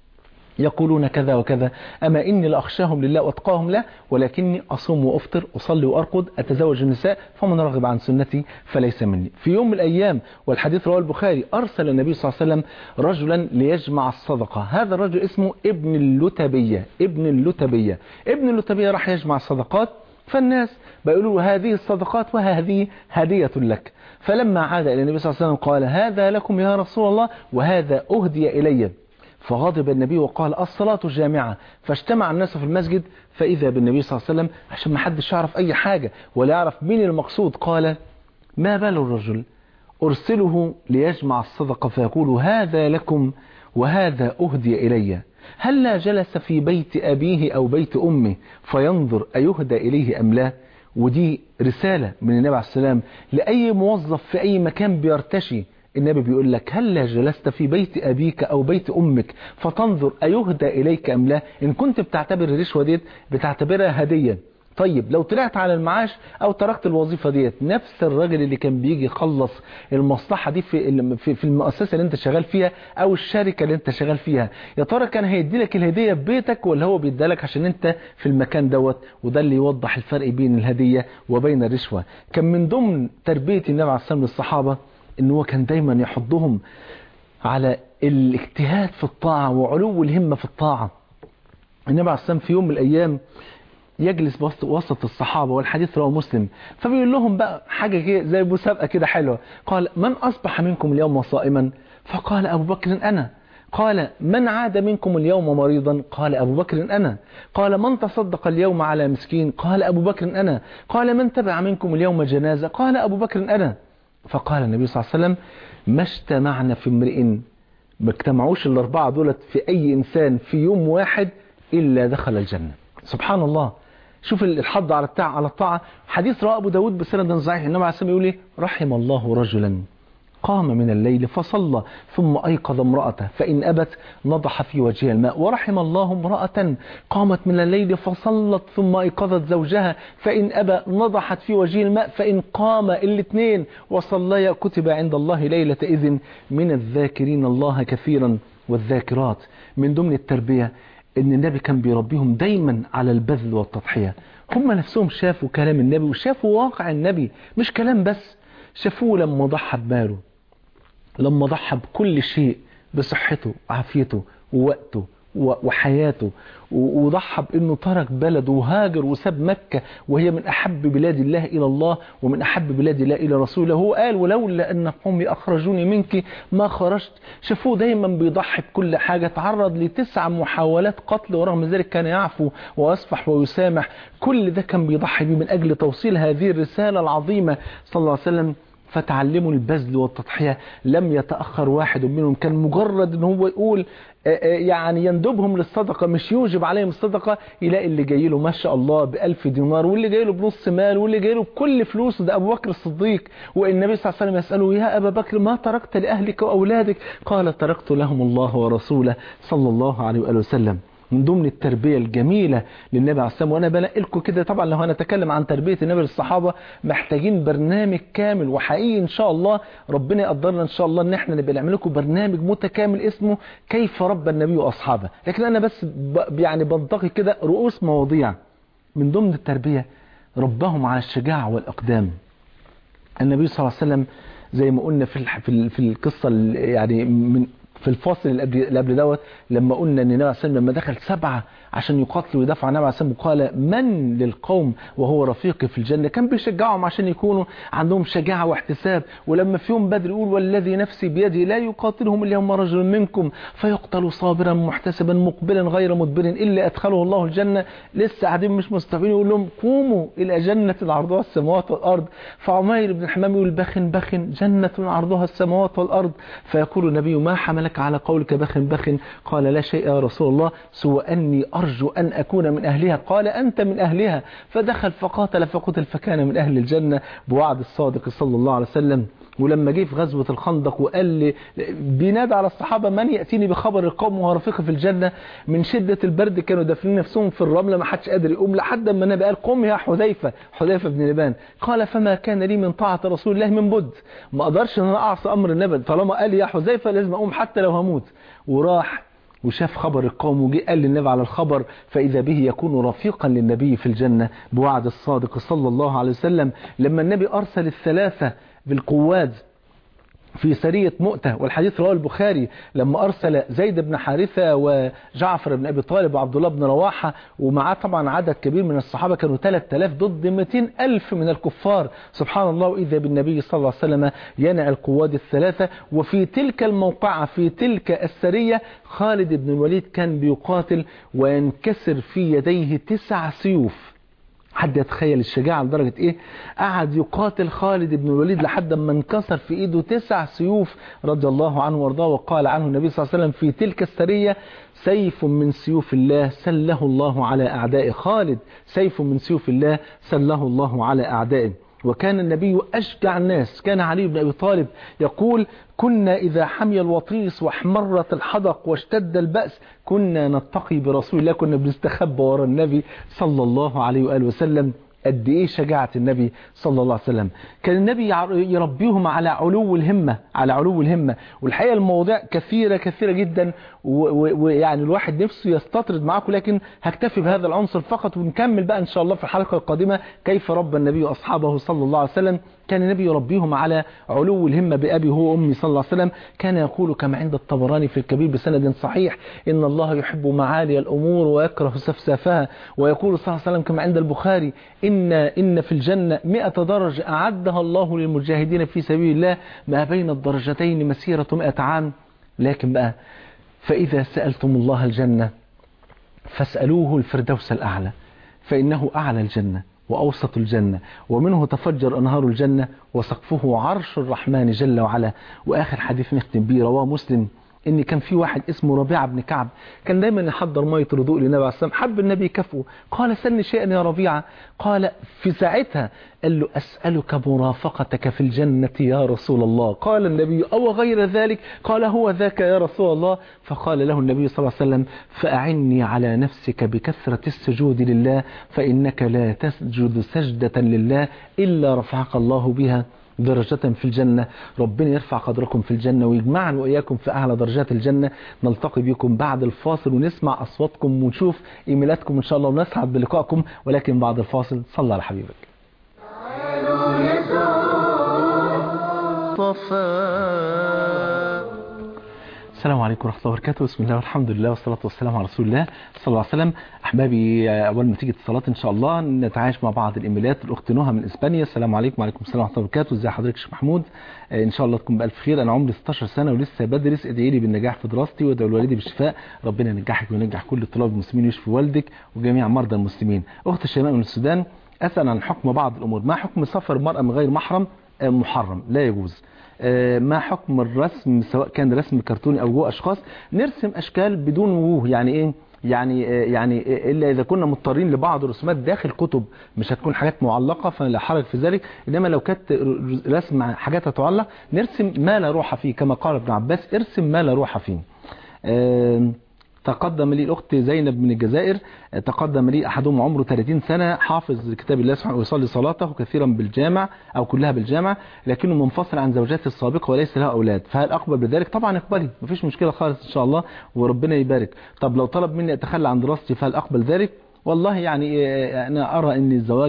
يقولون كذا وكذا أما إني لأخشاهم لله وأتقاهم له ولكني أصوم وأفطر أصلي وأرقد أتزوج النساء فمن رغب عن سنتي فليس مني. في يوم من الأيام والحديث رواه البخاري أرسل النبي صلى الله عليه وسلم رجلا ليجمع الصدقة. هذا الرجل اسمه ابن اللتبية. ابن اللتبية ابن اللتبية راح يجمع الصدقات، فالناس بيقولوا هذه الصدقات وهذه هدية لك. فلما عاد إلى النبي صلى الله عليه وسلم قال هذا لكم يا رسول الله وهذا أهدي إلي. فغضب النبي وقال الصلاة جامعة. فاجتمع الناس في المسجد فإذا بالنبي صلى الله عليه وسلم عشان ما حدش يعرف أي حاجة ولا يعرف مين المقصود قال ما بال الرجل أرسله ليجمع الصدقة فيقول هذا لكم وهذا أهدي إلي، هل جلس في بيت أبيه أو بيت أمه فينظر أيهدى إليه أم لا؟ ودي رسالة من النبي عليه السلام لأي موظف في أي مكان بيرتشي. النبي بيقول لك هل جلست في بيت أبيك أو بيت أمك فتنظر أيهدى إليك أم لا؟ إن كنت بتعتبر الرشوة ديت بتعتبرها هدية، طيب لو طلعت على المعاش أو تركت الوظيفة ديت، نفس الراجل اللي كان بيجي يخلص المصلحة دي في في المؤسسة اللي انت شغال فيها أو الشركة اللي انت شغال فيها، يا ترى كان هيدي لك الهدية ببيتك ولا هو بيدالك عشان انت في المكان دوت؟ وده اللي يوضح الفرق بين الهدية وبين الرشوة. كان من ضمن تربية النبي عليه الصلاة والسلام للصحابة ان هو كان دايما يحضهم على الاجتهاد في الطاعة وعلو الهمة في الطاعة. النبي عليه السلام في يوم من الأيام يجلس وسط الصحابة والحديث رواه مسلم، فبيقول لهم بقى حاجة كده زي مسابقة كده حلوة. قال من أصبح منكم اليوم صائما؟ فقال أبو بكر أنا. قال من عاد منكم اليوم مريضا؟ قال أبو بكر أنا. قال من تصدق اليوم على مسكين؟ قال أبو بكر أنا. قال من تبع منكم اليوم جنازة؟ قال أبو بكر أنا. فقال النبي صلى الله عليه وسلم ما اجتمعنا في امرئ، ما اجتمعوش الأربعة دولت في أي إنسان في يوم واحد إلا دخل الجنة. سبحان الله، شوف الحض على الطاعة على الطاعة. حديث رواه أبو داود بسند صحيح النبي عليه الصلاة والسلام يقول ايه؟ رحم الله رجلا قام من الليل فصلى ثم أيقظ امرأته فإن أبت نضح في وجهها الماء، ورحم الله امرأة قامت من الليل فصلت ثم أيقظت زوجها فإن أبى نضحت في وجهه الماء، فإن قام الاثنين وصليا كتب عند الله ليلة إذن من الذاكرين الله كثيرا والذاكرات. من ضمن التربية ان النبي كان بيربيهم دايما على البذل والتضحية. هم نفسهم شافوا كلام النبي وشافوا واقع النبي، مش كلام بس، شافوه لما ضحى بماله، لما ضحى بكل شيء، بصحته وعافيته ووقته وحياته، وضحى بأنه ترك بلده وهاجر وساب مكة وهي من أحب بلاد الله إلى الله ومن أحب بلاد الله إلى رسوله. هو قال ولولا أن قومي أخرجوني منك ما خرجت. شافوه دايما بيضحي بكل حاجة، تعرض لتسع محاولات قتل ورغم ذلك كان يعفو ويصفح ويسامح. كل ده كان بيضحي بيه من أجل توصيل هذه الرسالة العظيمة صلى الله عليه وسلم. فتعلموا البذل والتضحية. لم يتأخر واحد منهم، كان مجرد ان هو يقول يعني يندبهم للصدقة مش يوجب عليهم الصدقة، يلاقي اللي جاي له ما شاء الله بألف دينار، واللي جاي له بنص مال، واللي جاي له بكل فلوس. ده أبو بكر الصديق. والنبي صلى الله عليه وسلم يسأله: يا أبا بكر ما تركت لأهلك وأولادك؟ قال: تركت لهم الله ورسوله صلى الله عليه وآله وسلم. من ضمن التربية الجميلة للنبي عليه الصلاة والسلام، وأنا بنقلكم كده طبعا لو هنتكلم عن تربية النبي للصحابة محتاجين برنامج كامل، وحقيقي إن شاء الله ربنا يقدرنا إن شاء الله إن احنا نبقى نعمل لكم برنامج متكامل اسمه كيف ربى النبي وأصحابه. لكن أنا بس يعني بنتقي كده رؤوس مواضيع. من ضمن التربية ربهم على الشجاعة والإقدام. النبي صلى الله عليه وسلم زي ما قلنا في في في القصة يعني من في الفاصل اللي قبل دوت، لما قلنا ان النبي عليه الصلاه والسلام لما دخل سبعه عشان يقاتلوا ويدافعوا عن النبي عليه الصلاه والسلام قال: من للقوم وهو رفيقي في الجنه. كان بيشجعهم عشان يكونوا عندهم شجاعه واحتساب. ولما في يوم بدر يقول: والذي نفسي بيده لا يقاتلهم اليوم رجل منكم فيقتل صابرا محتسبا مقبلا غير مدبر الا ادخله الله الجنه. لسه قاعدين مش مستوعبين، يقول لهم: قوموا الى جنه عرضها السماوات والارض. فعمير بن الحمام يقول: بخ بخ جنه عرضها السماوات والارض. فيقول النبي: ما حملك على قولك بخ بخ؟ قال: لا شيء يا رسول الله سوى أني أرجو أن أكون من أهلها. قال: أنت من أهلها. فدخل فقاتل فقتل فكان من أهل الجنة بوعد الصادق صلى الله عليه وسلم. ولما جه في غزوة الخندق وقال لي بينادى على الصحابة: من يأتيني بخبر القوم وهو رفيقي في الجنة؟ من شدة البرد كانوا دافنين نفسهم في الرملة، ما حدش قادر يقوم، لحد ما النبي قال: قم يا حذيفة، حذيفة بن لبان. قال: فما كان لي من طاعة رسول الله من بد، ما اقدرش ان انا اعصي امر النبي، طالما قال يا حذيفة لازم اقوم حتى لو هموت. وراح وشاف خبر القوم وجي قال للنبي على الخبر، فإذا به يكون رفيقا للنبي في الجنة بوعد الصادق صلى الله عليه وسلم. لما النبي أرسل الثلاثة بالقواد في سرية مؤتة، والحديث رواه البخاري، لما أرسل زيد بن حارثة وجعفر بن أبي طالب وعبد الله بن رواحة ومعاه طبعا عدد كبير من الصحابة، كانوا ثلاثة آلاف ضد مئتين ألف من الكفار. سبحان الله. وإذا بالنبي صلى الله عليه وسلم ينع القواد الثلاثة. وفي تلك الموقعة في تلك السرية خالد بن الوليد كان بيقاتل وينكسر في يديه تسع سيوف. حد يتخيل الشجاعة لدرجة ايه؟ قعد يقاتل خالد بن الوليد لحد ما انكسر في ايده تسع سيوف رضي الله عنه وارضاه. وقال عنه النبي صلى الله عليه وسلم في تلك السرية: سيف من سيوف الله سله الله على أعدائه. خالد سيف من سيوف الله سله الله على أعدائه. وكان النبي أشجع الناس. كان علي بن أبي طالب يقول: كنا إذا حمي الوطيس واحمرت الحدق واشتد البأس كنا نتقي برسول الله، كنا بنستخبى ورا النبي صلى الله عليه وآله وسلم. قد ايه شجاعة النبي صلى الله عليه وسلم. كان النبي يربيهم على علو الهمة، على علو الهمة. والحقيقة المواضيع كثيرة كثيرة جدا، ويعني الواحد نفسه يستطرد معاكم، لكن هكتفي بهذا العنصر فقط، ونكمل بقى ان شاء الله في الحلقة القادمة كيف ربى النبي واصحابه صلى الله عليه وسلم. كان النبي يربيهم على علو الهمة بأبي هو أمي صلى الله عليه وسلم. كان يقول كما عند الطبراني في الكبير بسند صحيح: إن الله يحب معالي الأمور ويكره سفسافها. ويقول صلى الله عليه وسلم كما عند البخاري: إن إن في الجنة مئة درجة أعدها الله للمجاهدين في سبيل الله ما بين الدرجتين مسيرة مئة عام. لكن بقى فإذا سألتم الله الجنة فاسألوه الفردوس الأعلى، فإنه أعلى الجنة وأوسط الجنة ومنه تفجر أنهار الجنة وسقفه عرش الرحمن جل وعلا. وآخر حديث نختم بيه رواه مسلم، إن كان في واحد اسمه ربيعة بن كعب كان دايما يحضر مية رضوء للنبي عليه الصلاة والسلام. حب النبي يكافئه، قال: سلني شيئا يا ربيعة. قال في ساعتها قال له: أسألك مرافقتك في الجنة يا رسول الله. قال النبي: أو غير ذلك؟ قال: هو ذاك يا رسول الله. فقال له النبي صلى الله عليه وسلم: فأعني على نفسك بكثرة السجود لله، فإنك لا تسجد سجدة لله إلا رفعك الله بها درجة في الجنة. ربنا يرفع قدركم في الجنة ويجمعنا وإياكم في أعلى درجات الجنة. نلتقي بكم بعد الفاصل ونسمع أصواتكم ونشوف إيميلاتكم إن شاء الله ونسعد بلقائكم، ولكن بعد الفاصل صلى على حبيبك. السلام عليكم ورحمة الله وبركاته. بسم الله والحمد لله والصلاة والسلام على رسول الله صلى الله عليه وسلم. أحبابي، أول ما تيجي الصلاة إن شاء الله نتعايش مع بعض الإيميلات. الأخت نهى من إسبانيا: السلام عليكم. وعليكم السلام ورحمة الله وبركاته. إزي حضرتك شيخ محمود؟ إن شاء الله تكون بألف خير. أنا عمري ستاشر سنة ولسه بدرس، ادعي لي بالنجاح في دراستي وادعوا لوالدي بالشفاء. ربنا ينجحك وينجح كل الطلاب المسلمين ويشفي والدك وجميع مرضى المسلمين. أخت شيماء من السودان: أسأل عن حكم بعض الأمور. ما حكم سفر المرأة من غير محرم محرم لا يجوز. ما حكم الرسم سواء كان رسم كرتوني او جوه اشخاص؟ نرسم اشكال بدون وجوه، يعني ايه؟ يعني يعني الا اذا كنا مضطرين لبعض الرسومات داخل كتب مش هتكون حاجات معلقه فلا حرج في ذلك، انما لو كانت رسم حاجات هتعلق نرسم ما لا روح فيه، كما قال ابن عباس ارسم ما لا روح فيه. تقدم لي الأخت زينب من الجزائر، تقدم لي أحدهم عمره ثلاثين سنة، حافظ كتاب الله سبحانه ويصلي صلاته كثيرا بالجامع أو كلها بالجامع، لكنه منفصل عن زوجاته السابقة وليس له أولاد، فهل أقبل بذلك؟ طبعا اقبلي، مفيش مشكلة خالص إن شاء الله وربنا يبارك. طب لو طلب مني أتخلى عن دراستي فهل أقبل ذلك؟ والله يعني أنا أرى أن الزواج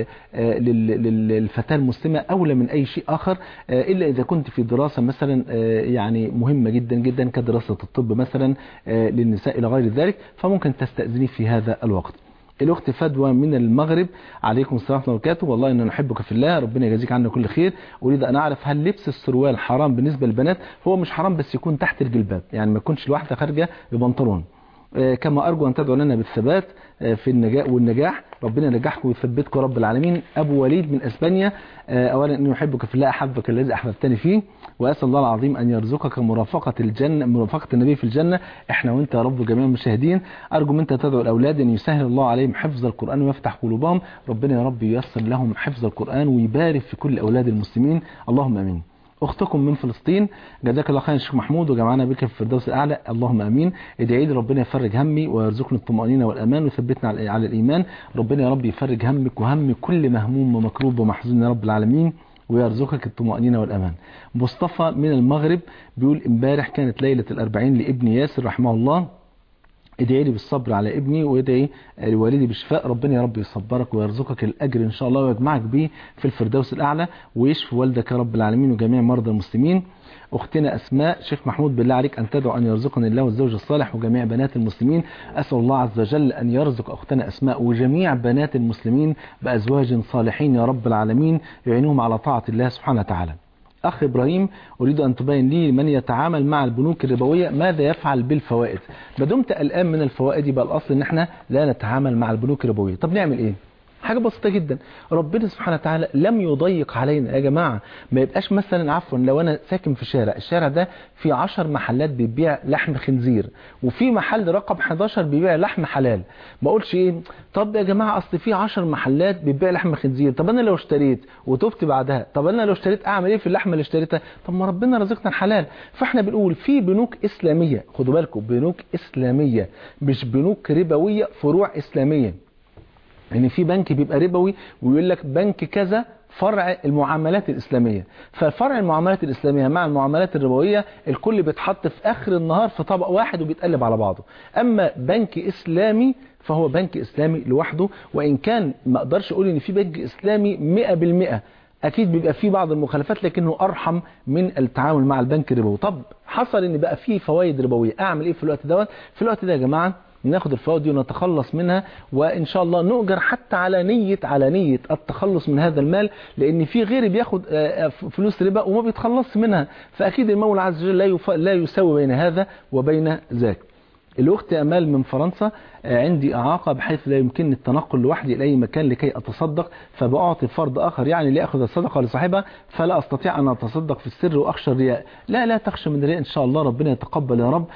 للفتاة المسلمة أولى من أي شيء آخر، إلا إذا كنت في دراسة مثلا يعني مهمة جدا جدا كدراسة الطب مثلا للنساء إلى غير ذلك، فممكن تستأذني في هذا الوقت. الأخت فدوى من المغرب، عليكم السلام ورحمة الله وبركاته، والله إن نحبك في الله، ربنا يجازيك عنا كل خير. أريد أن أعرف هل لبس السروال حرام بالنسبة للبنات؟ هو مش حرام بس يكون تحت الجلباب، يعني ما يكونش الواحدة خارجة ببنطلون. كما أرجو أن تدعو لنا بالثبات في النجاح والنجاح، ربنا ينجحكم ويثبتكم رب العالمين. أبو وليد من أسبانيا، أولا أني أحبك في الله أحبك الذي أحببتني فيه، وأسأل الله العظيم أن يرزقك مرافقة الجنة مرافقة النبي في الجنة إحنا وأنت يا رب جميع المشاهدين. أرجو منك تدعو الأولاد أن يسهل الله عليهم حفظ القرآن ويفتح قلوبهم، ربنا يا رب ييسر لهم حفظ القرآن ويبارك في كل أولاد المسلمين، اللهم آمين. أختكم من فلسطين، جزاك الله خير الشيخ محمود وجمعنا بك في الفردوس الأعلى، اللهم آمين. ادعي لي ربنا يفرج همي ويرزقني الطمأنينة والأمان ويثبتنا على الإيمان، ربنا يا رب يفرج همك وهم كل مهموم ومكروب ومحزون يا رب العالمين ويرزقك الطمأنينة والأمان. مصطفى من المغرب بيقول امبارح كانت ليلة الأربعين لابني ياسر رحمه الله، ادعي لي بالصبر على ابني وادعي لوالدي بالشفاء، ربنا يا رب يصبرك ويرزقك الأجر إن شاء الله ويجمعك به في الفردوس الأعلى ويشفي والدك يا رب العالمين وجميع مرضى المسلمين. أختنا أسماء، شيخ محمود بالله عليك أن تدعو أن يرزقني الله والزوج الصالح وجميع بنات المسلمين. أسأل الله عز وجل أن يرزق أختنا أسماء وجميع بنات المسلمين بأزواج صالحين يا رب العالمين يعينهم على طاعة الله سبحانه وتعالى. أخ إبراهيم، أريد أن تبين لي من يتعامل مع البنوك الربوية ماذا يفعل بالفوائد؟ ما دمت قلقان من الفوائد يبقى الأصل إن احنا لا نتعامل مع البنوك الربوية. طب نعمل إيه؟ حاجة بسيطة جدا، ربنا سبحانه وتعالى لم يضيق علينا يا جماعة. ما يبقاش مثلا عفوا لو أنا ساكن في شارع، الشارع ده في عشر محلات بيبيع لحم خنزير وفي محل رقم حداشر بيبيع لحم حلال، ما اقولش ايه طب يا جماعة اصل في عشر محلات بيبيع لحم خنزير، طب انا لو اشتريت وتبت بعدها، طب انا لو اشتريت اعمل ايه في اللحمة اللي اشتريتها؟ طب ما ربنا رزقنا الحلال. فاحنا بنقول في بنوك اسلامية، خدوا بالكم بنوك اسلامية مش بنوك ربوية، فروع اسلامية. يعني في بنك بيبقى ربوي ويقول لك بنك كذا فرع المعاملات الإسلامية، ففرع المعاملات الإسلامية مع المعاملات الربوية الكل بيتحط في آخر النهار في طبق واحد وبيتقلب على بعضه. أما بنك إسلامي فهو بنك إسلامي لوحده، وإن كان ما أقدرش أقول إن في بنك إسلامي مئة بالمئة، أكيد بيبقى فيه بعض المخالفات لكنه أرحم من التعامل مع البنك الربوي. طب حصل إن بقى فيه فوائد ربوية، أعمل إيه في الوقت دوت؟ في الوقت ده يا جماعة ناخد الفوائد دي ونتخلص منها، وإن شاء الله نؤجر حتى على نية على نية التخلص من هذا المال، لأن في غيري بياخد فلوس ربا وما بيتخلص منها، فأكيد المولى عز وجل لا يف... لا يسوي بين هذا وبين ذاك. الأخت أمال من فرنسا، عندي إعاقة بحيث لا يمكنني التنقل لوحدي إلى أي مكان لكي أتصدق، فبأعطي فرد آخر يعني لأخذ الصدقة لصاحبها، فلا أستطيع أن أتصدق في السر وأخشى الرياء. لا لا تخشى من الرياء إن شاء الله، ربنا يتقبل يا رب،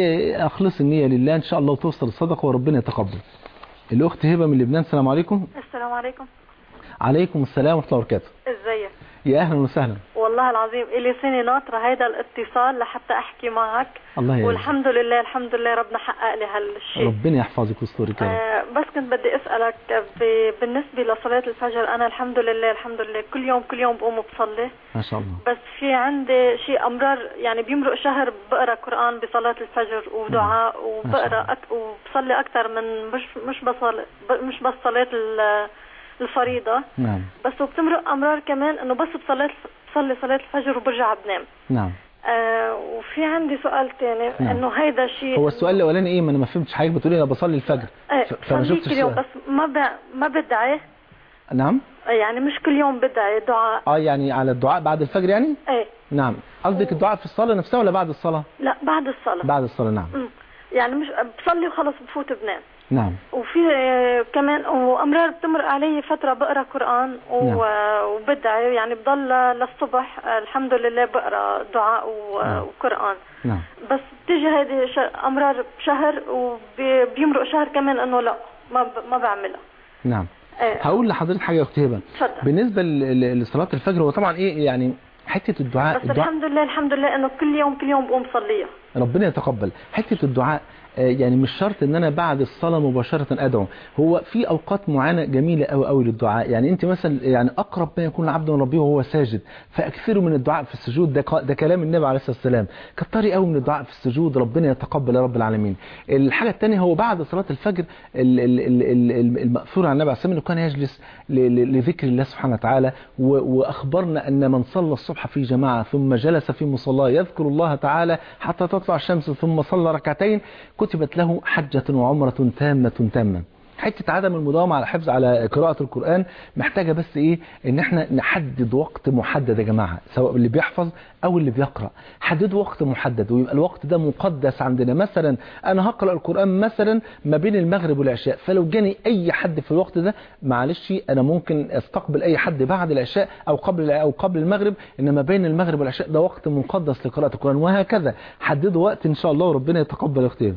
وأخلص النية لله إن شاء الله وتوصل الصدقة وربنا يتقبل. الأخت هبة من لبنان، السلام عليكم. السلام عليكم. عليكم السلام ورحمة الله وبركاته. ازيك؟ يا أهلا وسهلا. والله العظيم إلي سنة ناطرة هيدا الاتصال لحتى أحكي معك. الله يعينك. والحمد لله الحمد لله ربنا حقق لي هالشيء. ربنا يحفظك ويسترك. آه بس كنت بدي أسألك بالنسبة لصلاة الفجر، أنا الحمد لله الحمد لله كل يوم كل يوم بقوم بصلي ما شاء الله، بس في عندي شيء أمرار، يعني بيمرق شهر بقرأ قرآن بصلاة الفجر ودعاء وبقرأ أك وبصلي أكثر من مش مش بصلي مش بس صلاة الفريضة. نعم. بس وبتمرق أمرار كمان إنه بس بصلي بصلي صلاة الفجر وبرجع بنام. نعم. آه وفي عندي سؤال تاني. نعم. إنه هيدا شيء. هو السؤال الأولاني إيه؟ ما أنا ما فهمتش حاجة، بتقولي أنا بصلي الفجر. آه فما شفتش كل يوم بس ما ب... ما بدعي. نعم. يعني مش كل يوم بدعي دعاء. اه يعني على الدعاء بعد الفجر يعني؟ ايه. نعم. قصدك الدعاء في الصلاة نفسها ولا بعد الصلاة؟ لا بعد الصلاة. بعد الصلاة. نعم. م. يعني مش بصلي وخلص بفوت بنام. نعم. وفي كمان وامرار بتمر علي فتره بقرا قران و... نعم. وبدعي، يعني بضل للصبح الحمد لله بقرا دعاء و... نعم. وقران. نعم. بس بتيجي هذه ش... امرار بشهر وبيمرق شهر كمان انه لا ما ب... ما بعملها. نعم. ايه. هقول لحضرتك حاجه يا اختي هبه. اتفضل. بالنسبه ل- لصلاه الفجر، هو طبعا ايه يعني حته الدعاء، بس الدعاء الحمد لله الحمد لله انه كل يوم كل يوم بقوم صليها. ربنا يتقبل. حته الدعاء آه، يعني مش شرط ان انا بعد الصلاه مباشره ادعو، هو في اوقات معينه جميله قوي قوي للدعاء. يعني انت مثلا يعني اقرب ما يكون العبد من ربه وهو ساجد، فاكثروا من الدعاء في السجود. ده ق- ده كلام النبي عليه الصلاه والسلام، كتري قوي من الدعاء في السجود، ربنا يتقبل يا رب العالمين. الحاجه الثانيه هو بعد صلاه الفجر ال- ال- ال- ال- المأثور عن النبي عليه الصلاه والسلام انه كان يجلس ل- ل- لذكر الله سبحانه وتعالى، و- واخبرنا ان من صلى الصبح في جماعه ثم جلس في مصلاه يذكر الله تعالى حتى تطلع الشمس ثم صلى ركعتين كتبت له حجة وعمرة تامة تامة. حته عدم المداومه على حفظ على قراءه القران محتاجه بس ايه، ان احنا نحدد وقت محدد يا جماعه، سواء اللي بيحفظ او اللي بيقرا. حددوا وقت محدد ويبقى الوقت ده مقدس عندنا. مثلا انا هقرا القران مثلا ما بين المغرب والعشاء، فلو جاني اي حد في الوقت ده معلش انا ممكن استقبل اي حد بعد العشاء او قبل او قبل المغرب، انما بين المغرب والعشاء ده وقت مقدس لقراءه القران. وهكذا حددوا وقت ان شاء الله وربنا يتقبل اختياري.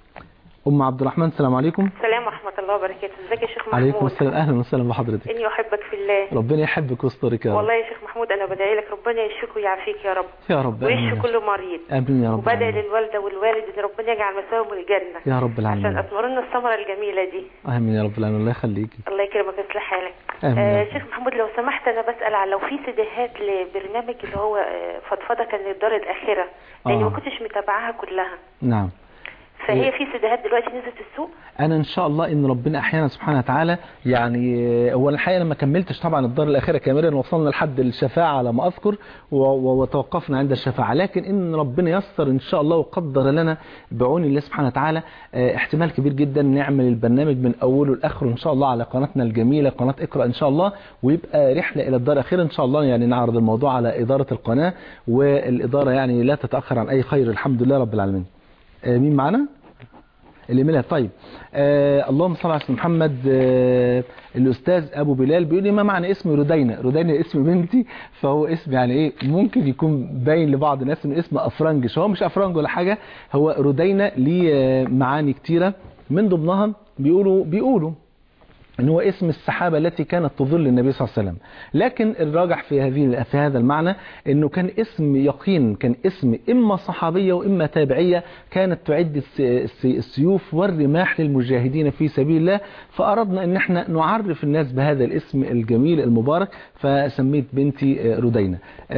ام عبد الرحمن السلام عليكم. السلام ورحمه الله وبركاته. ازيك يا شيخ محمود؟ عليكم السلام، اهلا وسهلا بحضرتك. اني احبك في الله. ربنا يحبك ويسترك يا رب. والله يا شيخ محمود انا بدعي لك ربنا يشفيك ويعافيك يا رب. يا رب ويشفي كل مريض. امين يا رب. وبدعي للوالده والوالد ان ربنا يجعل مساهم الجنه يا رب العالمين، عشان اثمرنا الثمره الجميله دي. امين يا رب العالمين. الله يخليكي. الله يكرمك ويصلح حالك. امين. آه شيخ محمود لو سمحت انا بسال على لو في سيديهات لبرنامج اللي هو آه فضفضه كان للدار الاخره، لاني آه. ما كنتش متابعاها كلها. نعم. فهي في سيديهات دلوقتي نزلت السوق؟ انا ان شاء الله ان ربنا احيانا سبحانه وتعالى يعني، هو الحقيقه انا ما كملتش طبعا الدار الاخيره كامله، وصلنا لحد الشفاعه على ما اذكر وتوقفنا عند الشفاعه، لكن ان ربنا يسر ان شاء الله وقدر لنا بعون الله سبحانه وتعالى احتمال كبير جدا نعمل البرنامج من اوله لاخره ان شاء الله على قناتنا الجميله قناه اقرا ان شاء الله، ويبقى رحله الى الدار الاخيره ان شاء الله. يعني نعرض الموضوع على اداره القناه، والاداره يعني لا تتاخر عن اي خير الحمد لله رب العالمين. مين معنا؟ الإيميل. طيب آه اللهم صل على سيدنا محمد. آه الأستاذ أبو بلال بيقول لي ما معنى اسم ردينة؟ ردينة اسم بنتي، فهو اسم يعني إيه ممكن يكون باين لبعض الناس إنه اسم أفرنجش، هو مش أفرنج ولا حاجة، هو ردينة ليه آه معاني كتيرة، من ضمنها بيقولوا بيقولوا ان هو اسم السحابة التي كانت تظل النبي صلى الله عليه وسلم، لكن الراجح في هذه في هذا المعنى انه كان اسم يقين، كان اسم اما صحابية واما تابعية كانت تعد السيوف والرماح للمجاهدين في سبيل الله، فاردنا ان احنا نعرف الناس بهذا الاسم الجميل المبارك، فسميت بنتي ردينة.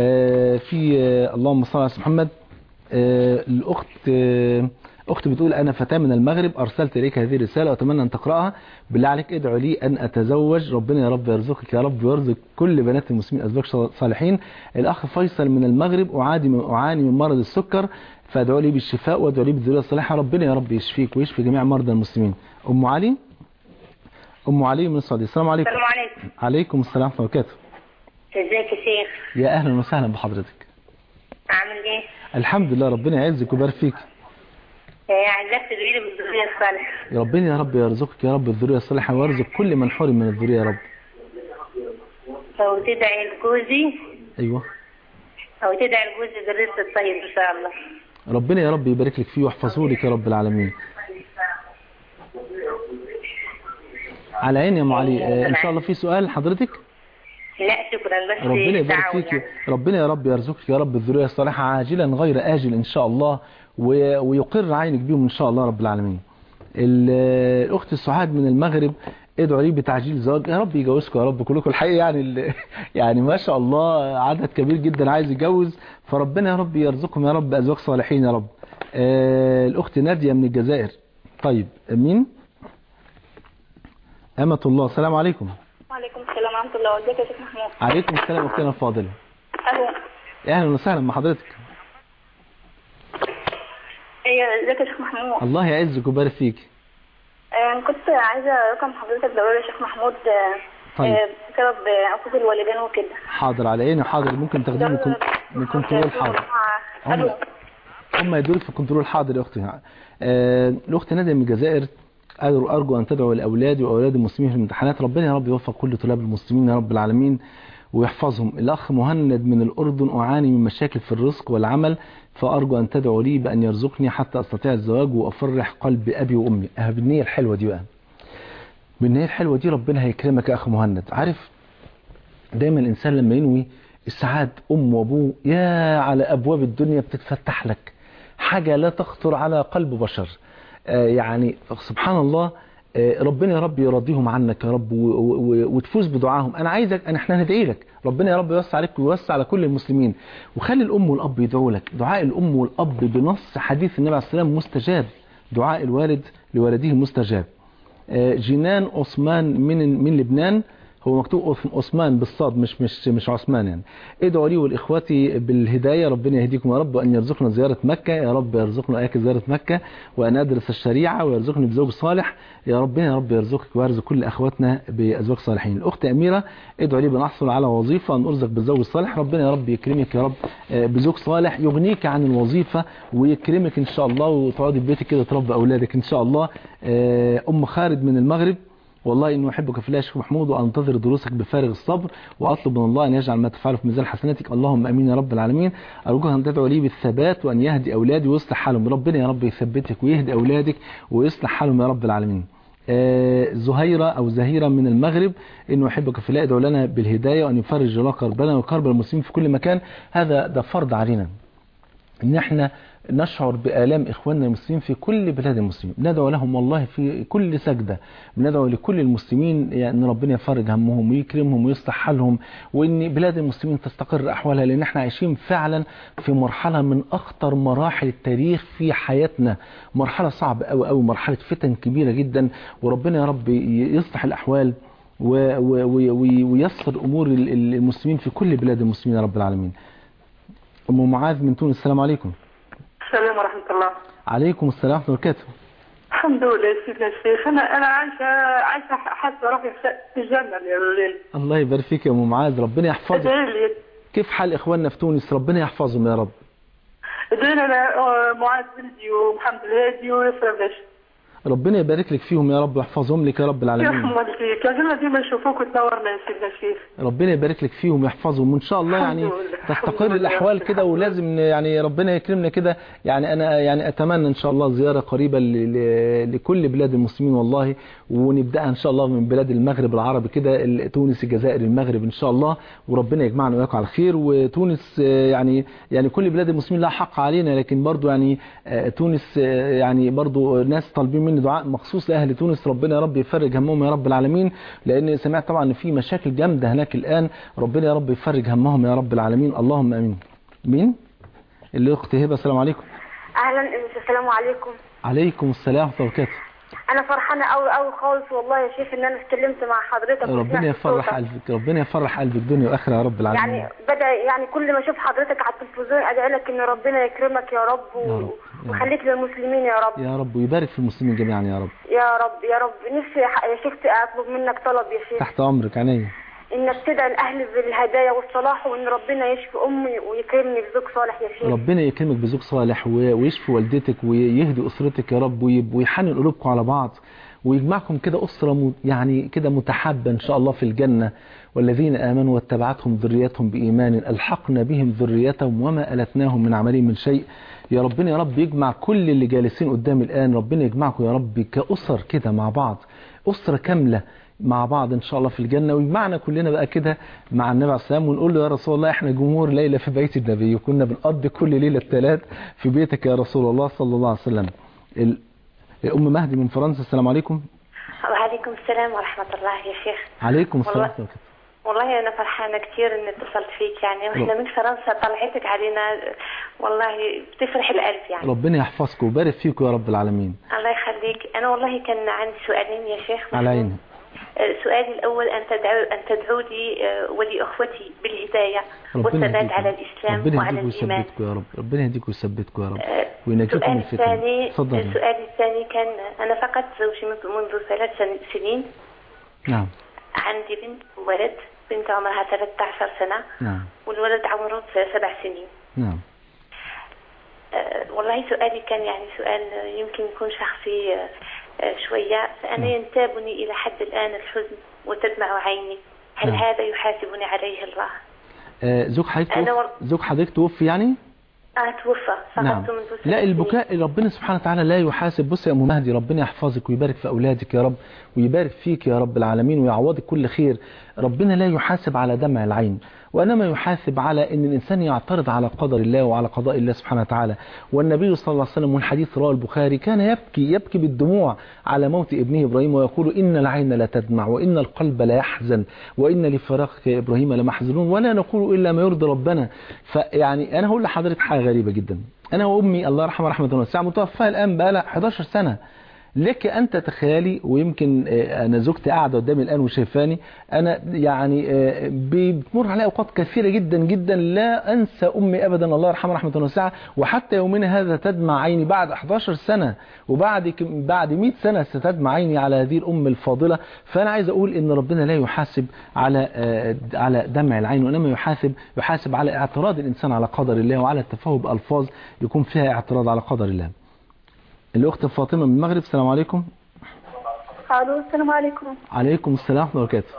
في اللهم صل على محمد. الاخت أختي بتقول أنا فتاة من المغرب، أرسلت إليك هذه الرسالة وأتمنى أن تقرأها، بالله عليك ادعو لي أن أتزوج، ربنا يا رب يرزقك يا رب ويرزق كل بنات المسلمين أزواج صالحين. الأخ فيصل من المغرب، أعاني من أعاني من مرض السكر، فادعوا لي بالشفاء وادعوا لي بالذرية الصالحة، ربنا يا رب يشفيك ويشفي جميع مرضى المسلمين. أم علي أم علي من السعودية. السلام عليكم. السلام عليكم. عليكم السلام ورحمة الله وبركاته. ازيك يا شيخ؟ يا أهلا وسهلا بحضرتك. عامل إيه؟ الحمد لله ربنا يعزك ويبارك فيك. عايزاك تدعي لي بالذرية الصالحة. يا ربنا يا رب يرزقك يا رب الذرية الصالحة ويرزق كل من حرم من الذرية يا رب. أو تدعي لجوزي. أيوه. أو تدعي لجوزي بالرزق الطيب إن شاء الله. ربنا يا رب يبارك لك فيه ويحفظه لك يا رب العالمين. على عيني يا ام علي. آه ان شاء الله في سؤال حضرتك؟ لا شكرا، بس ربنا يبارك فيك يعني. ربنا يا رب يرزقك يا رب الذرية الصالحة عاجلا غير آجل ان شاء الله، ويقر عينك بيهم ان شاء الله رب العالمين. الاخت السعاد من المغرب ادعوا لي بتعجيل زواج، يا رب يجوزكم يا رب كلكم الحقيقه يعني يعني ما شاء الله عدد كبير جدا عايز يتجوز، فربنا يا رب يرزقكم يا رب ازواج صالحين يا رب. آه الاخت ناديه من الجزائر. طيب مين؟ أمة الله. السلام عليكم. وعليكم السلام ورحمه الله. ازيك يا شيخ محمود؟ عليكم السلام اختنا الفاضله. الو. اهلا وسهلا بحضرتك. ايوه ازيك يا شيخ محمود؟ الله يعزك ويبارك فيك. انا كنت عايزه رقم حضرتك ضروري يا شيخ محمود. طيب. بسبب عقوق الوالدين وكده. حاضر على عيني. حاضر ممكن تاخديه من من كنترول. حاضر. الو. هم يدورك في الكنترول. حاضر يا اختي. آه الاخت ناديه من الجزائر، ارجو ان تدعو لاولادي واولاد المسلمين في الامتحانات. ربنا يا رب يوفق كل طلاب المسلمين يا رب العالمين ويحفظهم. الاخ مهند من الاردن، اعاني من مشاكل في الرزق والعمل، فارجو ان تدعو لي بان يرزقني حتى استطيع الزواج وافرح قلب ابي وامي. اه بالنيه الحلوه دي بقى، بالنيه الحلوه دي ربنا هيكرمك يا اخ مهند. عارف دايما الانسان لما ينوي السعاد ام وابوه، يا على ابواب الدنيا بتتفتح لك، حاجه لا تخطر على قلب بشر. آه يعني سبحان الله. آه ربنا يا رب يرضيهم عنك يا رب وتفوز بدعائهم. انا عايزك، انا احنا ندعي لك ربنا يا رب يوسع عليك ويوسع على كل المسلمين، وخلي الام والاب يدعوا لك. دعاء الام والاب بنص حديث النبي عليه السلام مستجاب، دعاء الوالد لولده مستجاب. آه جنان عثمان من من لبنان، هو مكتوب عثمان بالصاد مش مش مش عثمان يعني. ادعوا لي والاخواتي بالهدايه، ربنا يهديكم يا رب، وان يرزقنا زياره مكه يا رب، يرزقنا اياك زياره مكه، وان ادرس الشريعه، ويرزقني بزوج صالح يا ربنا يا رب، يرزقك ويرزق كل اخواتنا بازواج صالحين. الاخت اميره ادعوا لي بنحصل على وظيفه، ان ارزق بالزوج الصالح، ربنا يا رب يكرمك يا رب بزوج صالح يغنيك عن الوظيفه ويكرمك ان شاء الله، وتقعدي في بيتك كده تربي اولادك ان شاء الله. ام خالد من المغرب، والله إنه أحبك في الله يا شيخ محمود، وأنتظر دروسك بفارغ الصبر، وأطلب من الله أن يجعل ما تفعله في ميزان حسناتك، اللهم أمين يا رب العالمين. أرجوك أن تدعو لي بالثبات، وأن يهدي أولادي ويصلح حالهم، ربنا يا رب يثبتك ويهدي أولادك ويصلح حالهم يا رب العالمين. آه زهيرة أو زهيرة من المغرب، إنه أحبك في الله ادعو لنا بالهداية، وأن يفرج الله كربنا وكرب المسلمين في كل مكان. هذا ده فرض علينا إن احنا نشعر بآلام إخواننا المسلمين في كل بلاد المسلمين، ندعو لهم والله في كل سجدة، بندعو لكل المسلمين يعني أن ربنا يفرج همهم ويكرمهم ويصلح حالهم، وأن بلاد المسلمين تستقر أحوالها، لأن احنا عايشين فعلا في مرحلة من أخطر مراحل التاريخ في حياتنا، مرحلة صعبة أوي أوي، مرحلة فتن كبيرة جدا، وربنا يا رب يصلح الأحوال وييسر أمور المسلمين في كل بلاد المسلمين يا رب العالمين. أم معاذ من تونس، السلام عليكم. السلام ورحمة الله. عليكم السلام ورحمة الله وبركاته. الحمد لله سيدنا الشيخ، أنا أنا عايشة عايشة حاسة روحي في الجنة الليل. الله يبارك فيك يا أم معاذ، ربنا يحفظك. كيف حال إخواننا في تونس؟ ربنا يحفظهم يا رب. ادعينا معاذ بلدي ومحمد الهادي ويسر باشا. ربنا يبارك لك فيهم يا رب ويحفظهم لك يا رب العالمين. يا الله فيك، لازمنا ديما نشوفوك وتنورنا يا سيدنا الشيخ. ربنا يبارك لك فيهم ويحفظهم، وان شاء الله يعني تستقر الاحوال كده، ولازم يعني ربنا يكرمنا كده. يعني انا يعني اتمنى ان شاء الله زياره قريبه لكل بلاد المسلمين والله، ونبداها ان شاء الله من بلاد المغرب العربي كده، تونس الجزائر المغرب ان شاء الله، وربنا يجمعنا وياكم على خير. وتونس يعني يعني كل بلاد المسلمين لها حق علينا، لكن برضو يعني تونس يعني برضو ناس طالبين دعاء مخصوص لأهل تونس، ربنا يا رب يفرج همهم يا رب العالمين، لأن سمعت طبعا ان في مشاكل جامدة هناك الآن، ربنا يا رب يفرج همهم يا رب العالمين، اللهم امين. مين؟ اللي اخت هبه، السلام عليكم. اهلا، السلام عليكم. عليكم السلام ورحمة الله وبركاته. انا فرحانه قوي قوي خالص والله يا شيخ ان انا اتكلمت مع حضرتك. ربنا يفرح قلبك، ربنا يفرح قلبك دنيا واخره يا رب العالمين. يعني بدا يعني كل ما اشوف حضرتك على التلفزيون ادعي لك ان ربنا يكرمك يا رب, و... ويخليك للمسلمين يا رب يا رب، ويبارك في المسلمين جميعا يا رب يا رب يا رب. نفسي يا شيخ اطلب منك طلب يا شيخ. تحت امرك عينيا. انك تدعي الاهل بالهدايه والصلاح، وان ربنا يشفي امي ويكرمني بزوج صالح يا شيخ. ربنا يكرمك بزوج صالح ويشفي والدتك ويهدي اسرتك يا رب، ويحنن قلوبكم على بعض، ويجمعكم كده أسرة يعني كده متحابة إن شاء الله في الجنة. والذين آمنوا واتبعتهم ذريتهم بإيمان ألحقنا بهم ذريتهم وما ألتناهم من عملهم من شيء. يا ربنا يا رب يجمع كل اللي جالسين قدامي الآن، ربنا يجمعكم يا رب كأسر كده مع بعض، أسرة كاملة مع بعض إن شاء الله في الجنة، ويجمعنا كلنا بقى كده مع النبي عليه السلام، ونقول له يا رسول الله إحنا جمهور ليلة في بيت النبي، وكنا بنقضي كل ليلة الثلاث في بيتك يا رسول الله صلى الله عليه وسلم. ال... أم مهدي من فرنسا، السلام عليكم. وعليكم السلام ورحمة الله يا شيخ. عليكم السلام ورحمة الله. والله أنا فرحانة كثير إني اتصلت فيك يعني، وإحنا من فرنسا طلعتك علينا والله بتفرح القلب يعني. ربنا يحفظك ويبارك فيكم يا رب العالمين. الله يخليك. أنا والله كان عندي سؤالين يا شيخ. على عيني. سؤالي الأول أن تدعو أن تدعو لي ولأخوتي بالهداية والثبات على الإسلام وعلى الإيمان. ربنا يهديك ويثبتكم يا رب، ربنا يهديك ويثبتكم يا رب وينجيكم من الفتن. السؤال الثاني كان أنا فقدت زوجي منذ ثلاث سنين. نعم. عندي بنت وولد، بنت عمرها ثلاثة عشر سنة. نعم. والولد عمره سبع سنين. نعم. آه والله سؤالي كان يعني سؤال يمكن يكون شخصي آه شوية. فأنا ينتابني إلى حد الآن الحزن وتدمع عيني، هل نعم. هذا يحاسبني عليه الله؟ آه زوج حضرتك توفي... زوج حضرتك توفي يعني؟ اه توفى. نعم. لا البكاء ربنا سبحانه وتعالى لا يحاسب. بص يا ام مهدي، ربنا يحفظك ويبارك في اولادك يا رب، ويبارك فيك يا رب العالمين، ويعوضك كل خير. ربنا لا يحاسب على دمع العين، وانما يحاسب على ان الانسان يعترض على قدر الله وعلى قضاء الله سبحانه وتعالى. والنبي صلى الله عليه وسلم والحديث رواه البخاري كان يبكي يبكي بالدموع على موت ابنه ابراهيم، ويقول ان العين لا تدمع وان القلب لا يحزن وان لفراقك يا ابراهيم لمحزونون ولا نقول الا ما يرضي ربنا. فيعني انا هقول لحضرتك حاجه غريبه جدا. انا وامي الله يرحمها رحمه واسعه متوفاه الان بقى لها حداشر سنه. لك أن تتخيلي، ويمكن أنا زوجتي قاعدة قدامي الآن وشايفاني، أنا يعني بتمر علي أوقات كثيرة جدا جدا لا أنسى أمي أبدا الله يرحمها رحمة واسعة، وحتى يومنا هذا تدمع عيني بعد حداشر سنة، وبعد بعد مئة سنة ستدمع عيني على هذه الأم الفاضلة. فأنا عايز أقول إن ربنا لا يحاسب على على دمع العين، وإنما يحاسب يحاسب على اعتراض الإنسان على قدر الله، وعلى التفاهم بألفاظ يكون فيها اعتراض على قدر الله. الأخت فاطمة من المغرب، السلام عليكم. الو السلام عليكم. عليكم السلام ورحمة الله وبركاته.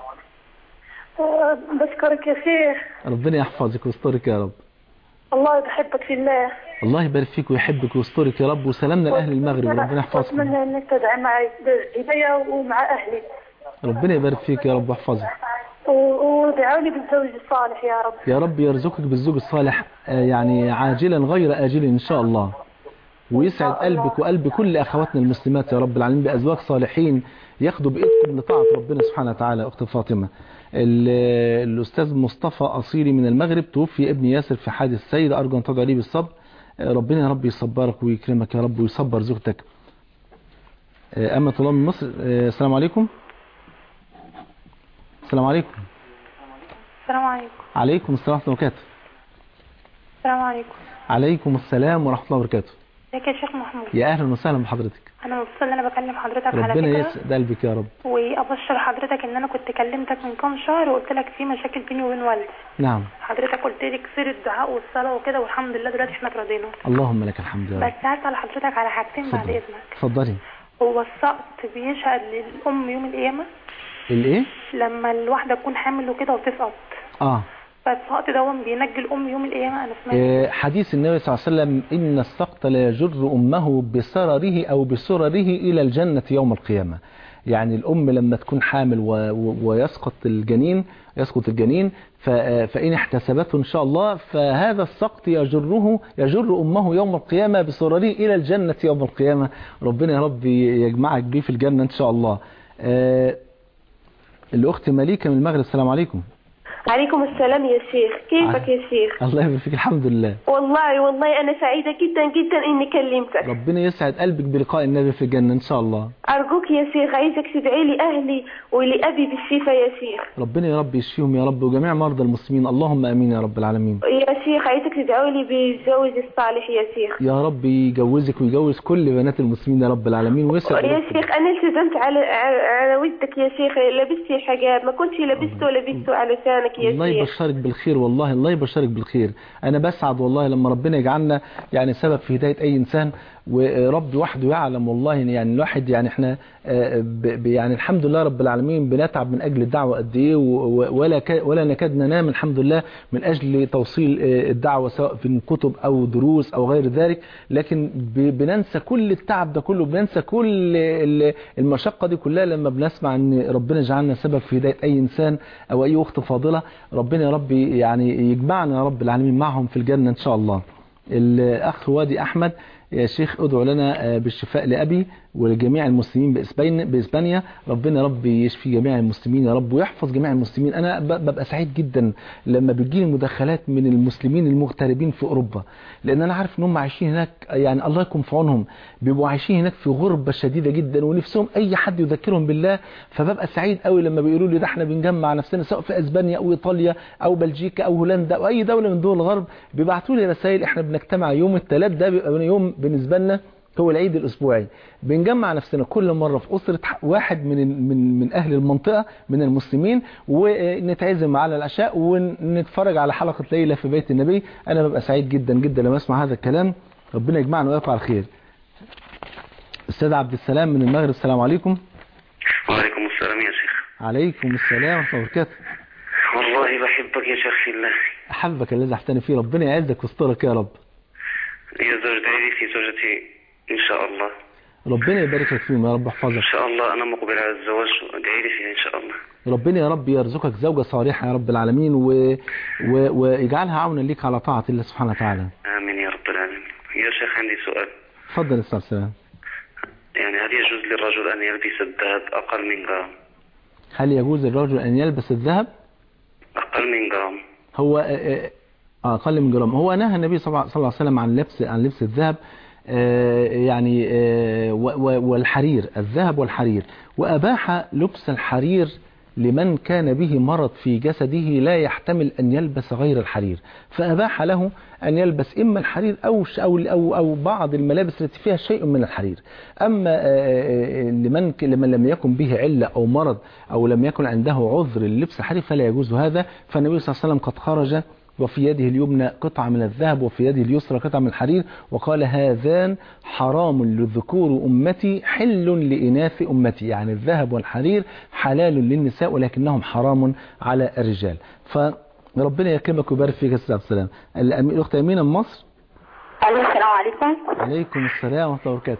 أه بشكرك يا شيخ. ربنا يحفظك ويسترك يا رب. الله يحبك في الله. الله يبارك فيك ويحبك ويسترك يا رب، وسلامنا لأهل المغرب وربنا يحفظكم. أتمنى أنك تدعي معي هداية ومع أهلي. ربنا يبارك فيك يا رب ويحفظك. ودعوني بالزوج الصالح يا رب. يا رب يرزقك بالزوج الصالح يعني عاجلا غير آجل إن شاء الله. ويسعد قلبك وقلب كل أخواتنا المسلمات يا رب العالمين بأزواج صالحين ياخدوا بإيدكم لطاعة ربنا سبحانه وتعالى. أخت فاطمة، الأستاذ مصطفى أصيلي من المغرب، توفي ابن ياسر في حادث سير، أرجو أن تدعو لي بالصبر. ربنا يا رب يصبرك ويكرمك يا رب ويصبر زوجتك. أمة الله من مصر، السلام عليكم. السلام عليكم. السلام عليكم. عليكم السلام ورحمة الله وبركاته. السلام عليكم. عليكم السلام ورحمة الله وبركاته. ازيك يا شيخ محمود؟ يا اهلا وسهلا بحضرتك. انا مبسوطه ان انا بكلم حضرتك على فكره. ربنا يسعد قلبك يا رب. وابشر حضرتك ان انا كنت كلمتك من كام شهر وقلت لك في مشاكل بيني وبين والدي. نعم. حضرتك قلت لي كثير الدعاء والصلاه وكده، والحمد لله دلوقتي احنا اترضينا. اللهم لك الحمد يا رب. بس هسال حضرتك على حاجتين بعد اذنك. اتفضلي. هو السقط بيشهد للام يوم القيامه؟ الايه؟ لما الواحده تكون حامل وكده وتسقط. اه فالسقط ده بينجي الام يوم القيامه. انا سمعت آه حديث النبي صلى الله عليه وسلم ان السقط لا يجر امه بسرره او بسرره الى الجنه يوم القيامه. يعني الام لما تكون حامل و... و... ويسقط الجنين يسقط الجنين ف... فان احتسبته ان شاء الله فهذا السقط يجره يجر امه يوم القيامه بسرره الى الجنه يوم القيامه. ربنا يا رب يجمعك بيه في الجنه ان شاء الله. آه الاخت مليكه من المغرب، السلام عليكم. عليكم السلام يا شيخ، كيفك يا شيخ؟ الله يبارك فيك، الحمد لله. والله والله أنا سعيدة جدا جدا إني كلمتك. ربنا يسعد قلبك بلقاء النبي في الجنة إن شاء الله. أرجوك يا شيخ، عايزك تدعي لي أهلي ولأبي بالشفاء يا شيخ. ربنا يا رب يشفيهم يا رب وجميع مرضى المسلمين، اللهم آمين يا رب العالمين. يا شيخ عايزك تدعوا لي بالزوج الصالح يا شيخ. يا رب يجوزك ويجوز كل بنات المسلمين يا رب العالمين ويسعد. يا شيخ أنا التزمت على على ودك يا شيخ، لبست الحجاب، ما كنتش لبسته لبسته علشانك يا الله شيخ. يبشرك بالخير والله، الله يبشرك بالخير. انا بسعد والله لما ربنا يجعلنا يعني سبب في هدايه اي انسان، ورب وحده يعلم والله يعني الواحد يعني احنا يعني الحمد لله رب العالمين بنتعب من اجل الدعوه قد ايه، ولا ولا نكاد ننام الحمد لله من اجل توصيل الدعوه سواء في كتب او دروس او غير ذلك، لكن بننسى كل التعب ده كله، بننسى كل المشقه دي كلها لما بنسمع ان ربنا جعلنا سبب في هدايه اي انسان او اي اخت فاضله. ربنا يا رب يعني يجمعنا يا رب العالمين معهم في الجنه ان شاء الله. الاخ وادي احمد، يا شيخ ادعو لنا بالشفاء لأبي ولجميع المسلمين بإسبانيا. ربنا رب يشفي جميع المسلمين يا رب ويحفظ جميع المسلمين. أنا ببقى سعيد جدا لما بتجيني مداخلات من المسلمين المغتربين في أوروبا، لأن أنا عارف أنهم عايشين هناك يعني الله يكون في عونهم، بيبقوا عايشين هناك في غربة شديدة جدا ونفسهم أي حد يذكرهم بالله. فببقى سعيد قوي لما بيقولوا لي ده احنا بنجمع نفسنا سواء في أسبانيا أو إيطاليا أو بلجيكا أو هولندا أو أي دولة من دول الغرب، بيبعتوا لي رسائل احنا بنجتمع يوم الثلاث، ده بيبقى يوم بالنسبة لنا هو العيد الأسبوعي، بنجمع نفسنا كل مرة في أسرة واحد من من من أهل المنطقة من المسلمين ونتعزم على العشاء ونتفرج على حلقة ليلة في بيت النبي. أنا ببقى سعيد جدا جدا لما أسمع هذا الكلام. ربنا يجمعنا ويقف على خير. أستاذ عبد السلام من المغرب، السلام عليكم. وعليكم السلام يا شيخ. عليكم السلام ورحمة الله وبركاته. والله بحبك يا شيخ في الله. أحبك الذي أحتني فيه، ربنا يعزك ويسترك يا رب. يا زوجتي في زوجتي إن شاء الله. ربنا يبارك لك فيهم يا رب، يحفظك. إن شاء الله أنا مقبل على الزواج، ادعي لي فيها إن شاء الله. ربنا يا رب يرزقك زوجة صالحة يا رب العالمين، و... و... ويجعلها عونا ليك على طاعة الله سبحانه وتعالى. آمين يا رب العالمين. يا شيخ عندي سؤال. تفضل أستاذ سلام. يعني هل يجوز للرجل أن يلبس الذهب أقل من جرام؟ هل يجوز للرجل أن يلبس الذهب أقل من جرام؟ هو أقل من جرام. هو نهى النبي صلى الله عليه وسلم عن لبس عن لبس الذهب يعني والحرير، الذهب والحرير، وأباح لبس الحرير لمن كان به مرض في جسده لا يحتمل أن يلبس غير الحرير، فأباح له أن يلبس إما الحرير أو أو أو, أو بعض الملابس التي فيها شيء من الحرير. أما لمن لمن لم يكن به علة أو مرض أو لم يكن عنده عذر للبس الحرير فلا يجوز هذا. فالنبي صلى الله عليه وسلم قد خرج وفي يده اليمنى قطعة من الذهب وفي يده اليسرى قطعة من الحرير، وقال هذان حرام لذكور أمتي حل لإناث أمتي، يعني الذهب والحرير حلال للنساء ولكنهم حرام على الرجال. فربنا يكرمك ويبارك فيك يا أستاذ عبد السلام. الأخت أمينة من مصر. الو السلام عليكم. عليكم السلام ورحمة الله وبركاته.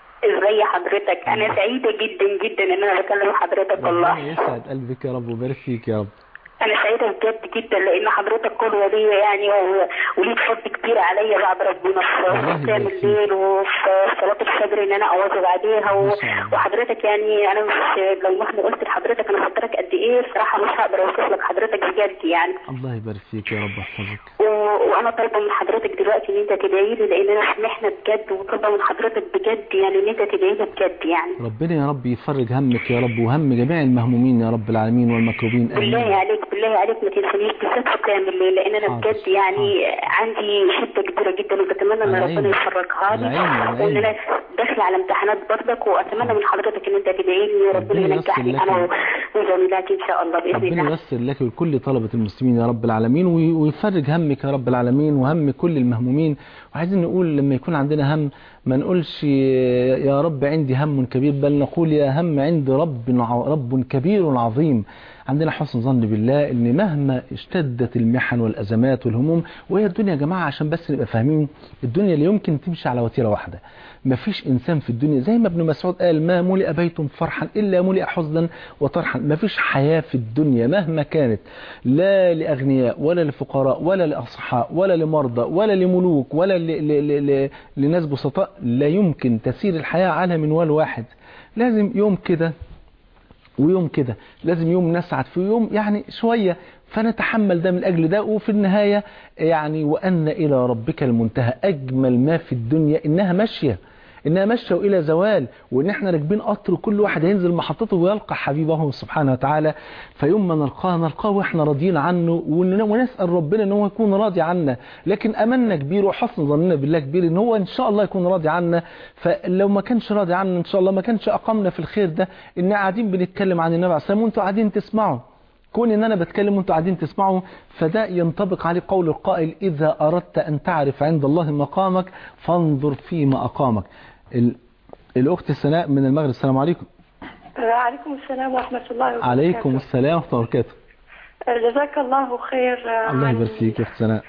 ازي حضرتك؟ أنا سعيدة جدا جدا إن أنا بكلم حضرتك والله. يسعد قلبك يا رب ويبارك فيك يا رب. أنا سعيدة بجد جدا لأن حضرتك قدوة ليا يعني، وليك فضل كبير عليا بعد ربنا في قيام الليل وفي صلاة الفجر إن أنا أواظب عليها و... وحضرتك يعني أنا مش لو مهما قلت لحضرتك أنا فضلك قد إيه الصراحة مش هقدر أوصف لك حضرتك بجد يعني. الله يبارك فيك يا رب يحفظك. و... وأنا طالبة من حضرتك دلوقتي إن أنت تدعي لي لأن أنا في محنة بجد، وطالبة من حضرتك بجد يعني إن أنت تدعي لي بجد يعني. ربنا يا رب يفرج همك يا رب وهم جميع المهمومين يا رب العالمين والمكروبين. بالله عليك بالله عليك ما تنسانيش بالذات في قيام الليل لان انا بجد يعني عندي شده كبيره جدا وبتمنى ان ربنا يفرجها لي، وان انا داخله على امتحانات برضك واتمنى من حضرتك ان انت تدعي لي وربنا ينجحني انا وزميلاتي ان شاء الله باذن الله. ربنا ييسر لك ولكل طلبه المسلمين يا رب العالمين ويفرج همك يا رب العالمين وهم كل المهمومين. وعايزين نقول لما يكون عندنا هم ما نقولش يا رب عندي هم كبير، بل نقول يا هم عند رب رب كبير عظيم. عندنا حسن ظن بالله ان مهما اشتدت المحن والازمات والهموم، وهي الدنيا يا جماعه عشان بس نبقى فاهمين الدنيا لا يمكن تمشي على وتيره واحده. مفيش انسان في الدنيا زي ما ابن مسعود قال ما ملئ بيت فرحا الا ملئ حزنا وطرحا. مفيش حياه في الدنيا مهما كانت، لا لاغنياء ولا لفقراء ولا لاصحاء ولا لمرضى ولا لملوك ولا ل... ل... ل... لناس بسطاء، لا يمكن تسير الحياه على منوال واحد. لازم يوم كده ويوم كده، لازم يوم نسعد في يوم يعني شوية فنتحمل ده من أجل ده، وفي النهاية يعني وأن إلى ربك المنتهى. أجمل ما في الدنيا إنها ماشية إنها ماشية وإلى زوال، وإن إحنا راكبين قطر كل واحد هينزل محطته ويلقى حبيبه سبحانه وتعالى. فيوم ما نلقاه نلقاه وإحنا راضيين عنه ونسأل ربنا إن هو يكون راضي عنا، لكن أملنا كبير وحسن ظننا بالله كبير إن هو إن شاء الله يكون راضي عنا. فلو ما كانش راضي عنا إن شاء الله ما كانش أقامنا في الخير ده، إن قاعدين بنتكلم عن النبي عليه الصلاة والسلام وأنتوا قاعدين تسمعوا، كون إن أنا بتكلم وأنتوا قاعدين تسمعوا، فده ينطبق عليه قول القائل إذا أردت أن تعرف عند الله مقامك فانظر فيما أقامك. الأخت سناء من المغرب، السلام عليكم. وعليكم السلام ورحمة الله وبركاته. عليكم السلام ورحمة الله وبركاته. جزاك الله خير. الله يبارك فيك يا أخت سناء.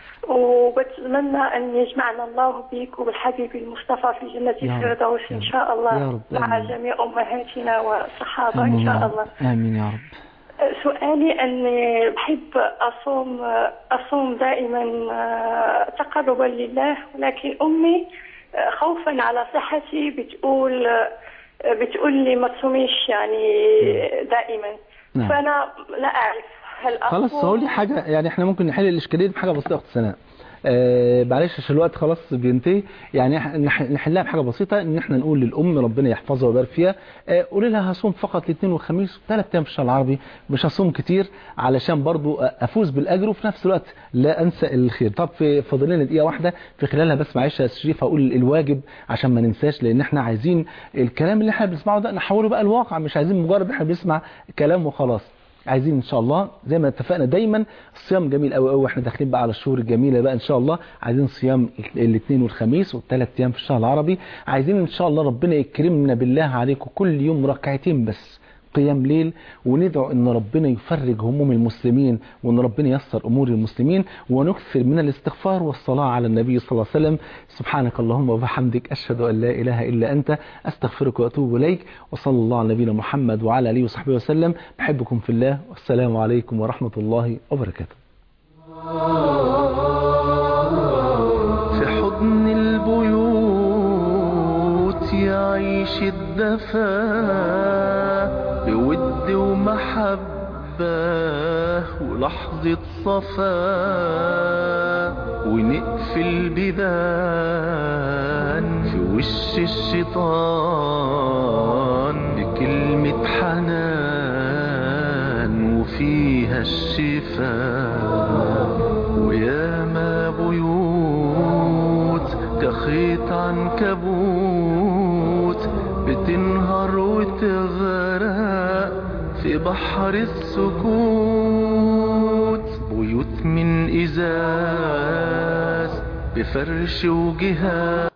وبتمنى أن يجمعنا الله بك وبالحبيب المصطفى في جنة الفردوس إن شاء الله مع جميع أمهاتنا والصحابة إن شاء الله. آمين يا رب. سؤالي أني بحب أصوم أصوم دائما تقربا لله، ولكن أمي خوفا على صحتي بتقول بتقول لي ما تصوميش يعني دائما. نعم. فأنا لا أعرف هل أصوم. خلاص هقول لي حاجة يعني احنا ممكن نحل الإشكالية بحاجة بسيطة يا أخت سناء. آه معلش عشان الوقت خلاص بينتهي، يعني نحلها بحاجه بسيطه ان احنا نقول للام ربنا يحفظها ويبارك فيها، آه قولي لها هصوم فقط الاثنين والخميس ثلاث ايام في الشهر العربي، مش هصوم كتير علشان برضو افوز بالاجر وفي نفس الوقت لا انسى الخير. طب في فاضل لنا دقيقه واحده في خلالها بس معلش يا شريف هقول الواجب عشان ما ننساش، لان احنا عايزين الكلام اللي احنا بنسمعه ده نحوله بقى الواقع، مش عايزين مجرد احنا بنسمع كلام وخلاص. عايزين ان شاء الله زي ما اتفقنا دايما الصيام جميل قوي قوي، احنا داخلين بقى على الشهور الجميله بقى ان شاء الله، عايزين صيام الاثنين والخميس والثلاث ايام في الشهر العربي، عايزين ان شاء الله ربنا يكرمنا بالله عليكم كل يوم ركعتين بس قيام ليل، وندعو ان ربنا يفرج هموم المسلمين وان ربنا ييسر امور المسلمين، ونكثر من الاستغفار والصلاه على النبي صلى الله عليه وسلم. سبحانك اللهم وبحمدك اشهد ان لا اله الا انت استغفرك واتوب اليك، وصلى الله على نبينا محمد وعلى اله وصحبه وسلم. بحبكم في الله، والسلام عليكم ورحمه الله وبركاته. في حضن البيوت يعيش الدفا بود ومحبة ولحظة صفاء، ونقفل بيبان في وش الشيطان بكلمة حنان وفيها الشفاء. وياما بيوت كخيط عنكبوت بتنهار وتغرق في بحر السكوت، بيوت من إزاز بفرش وجهاز.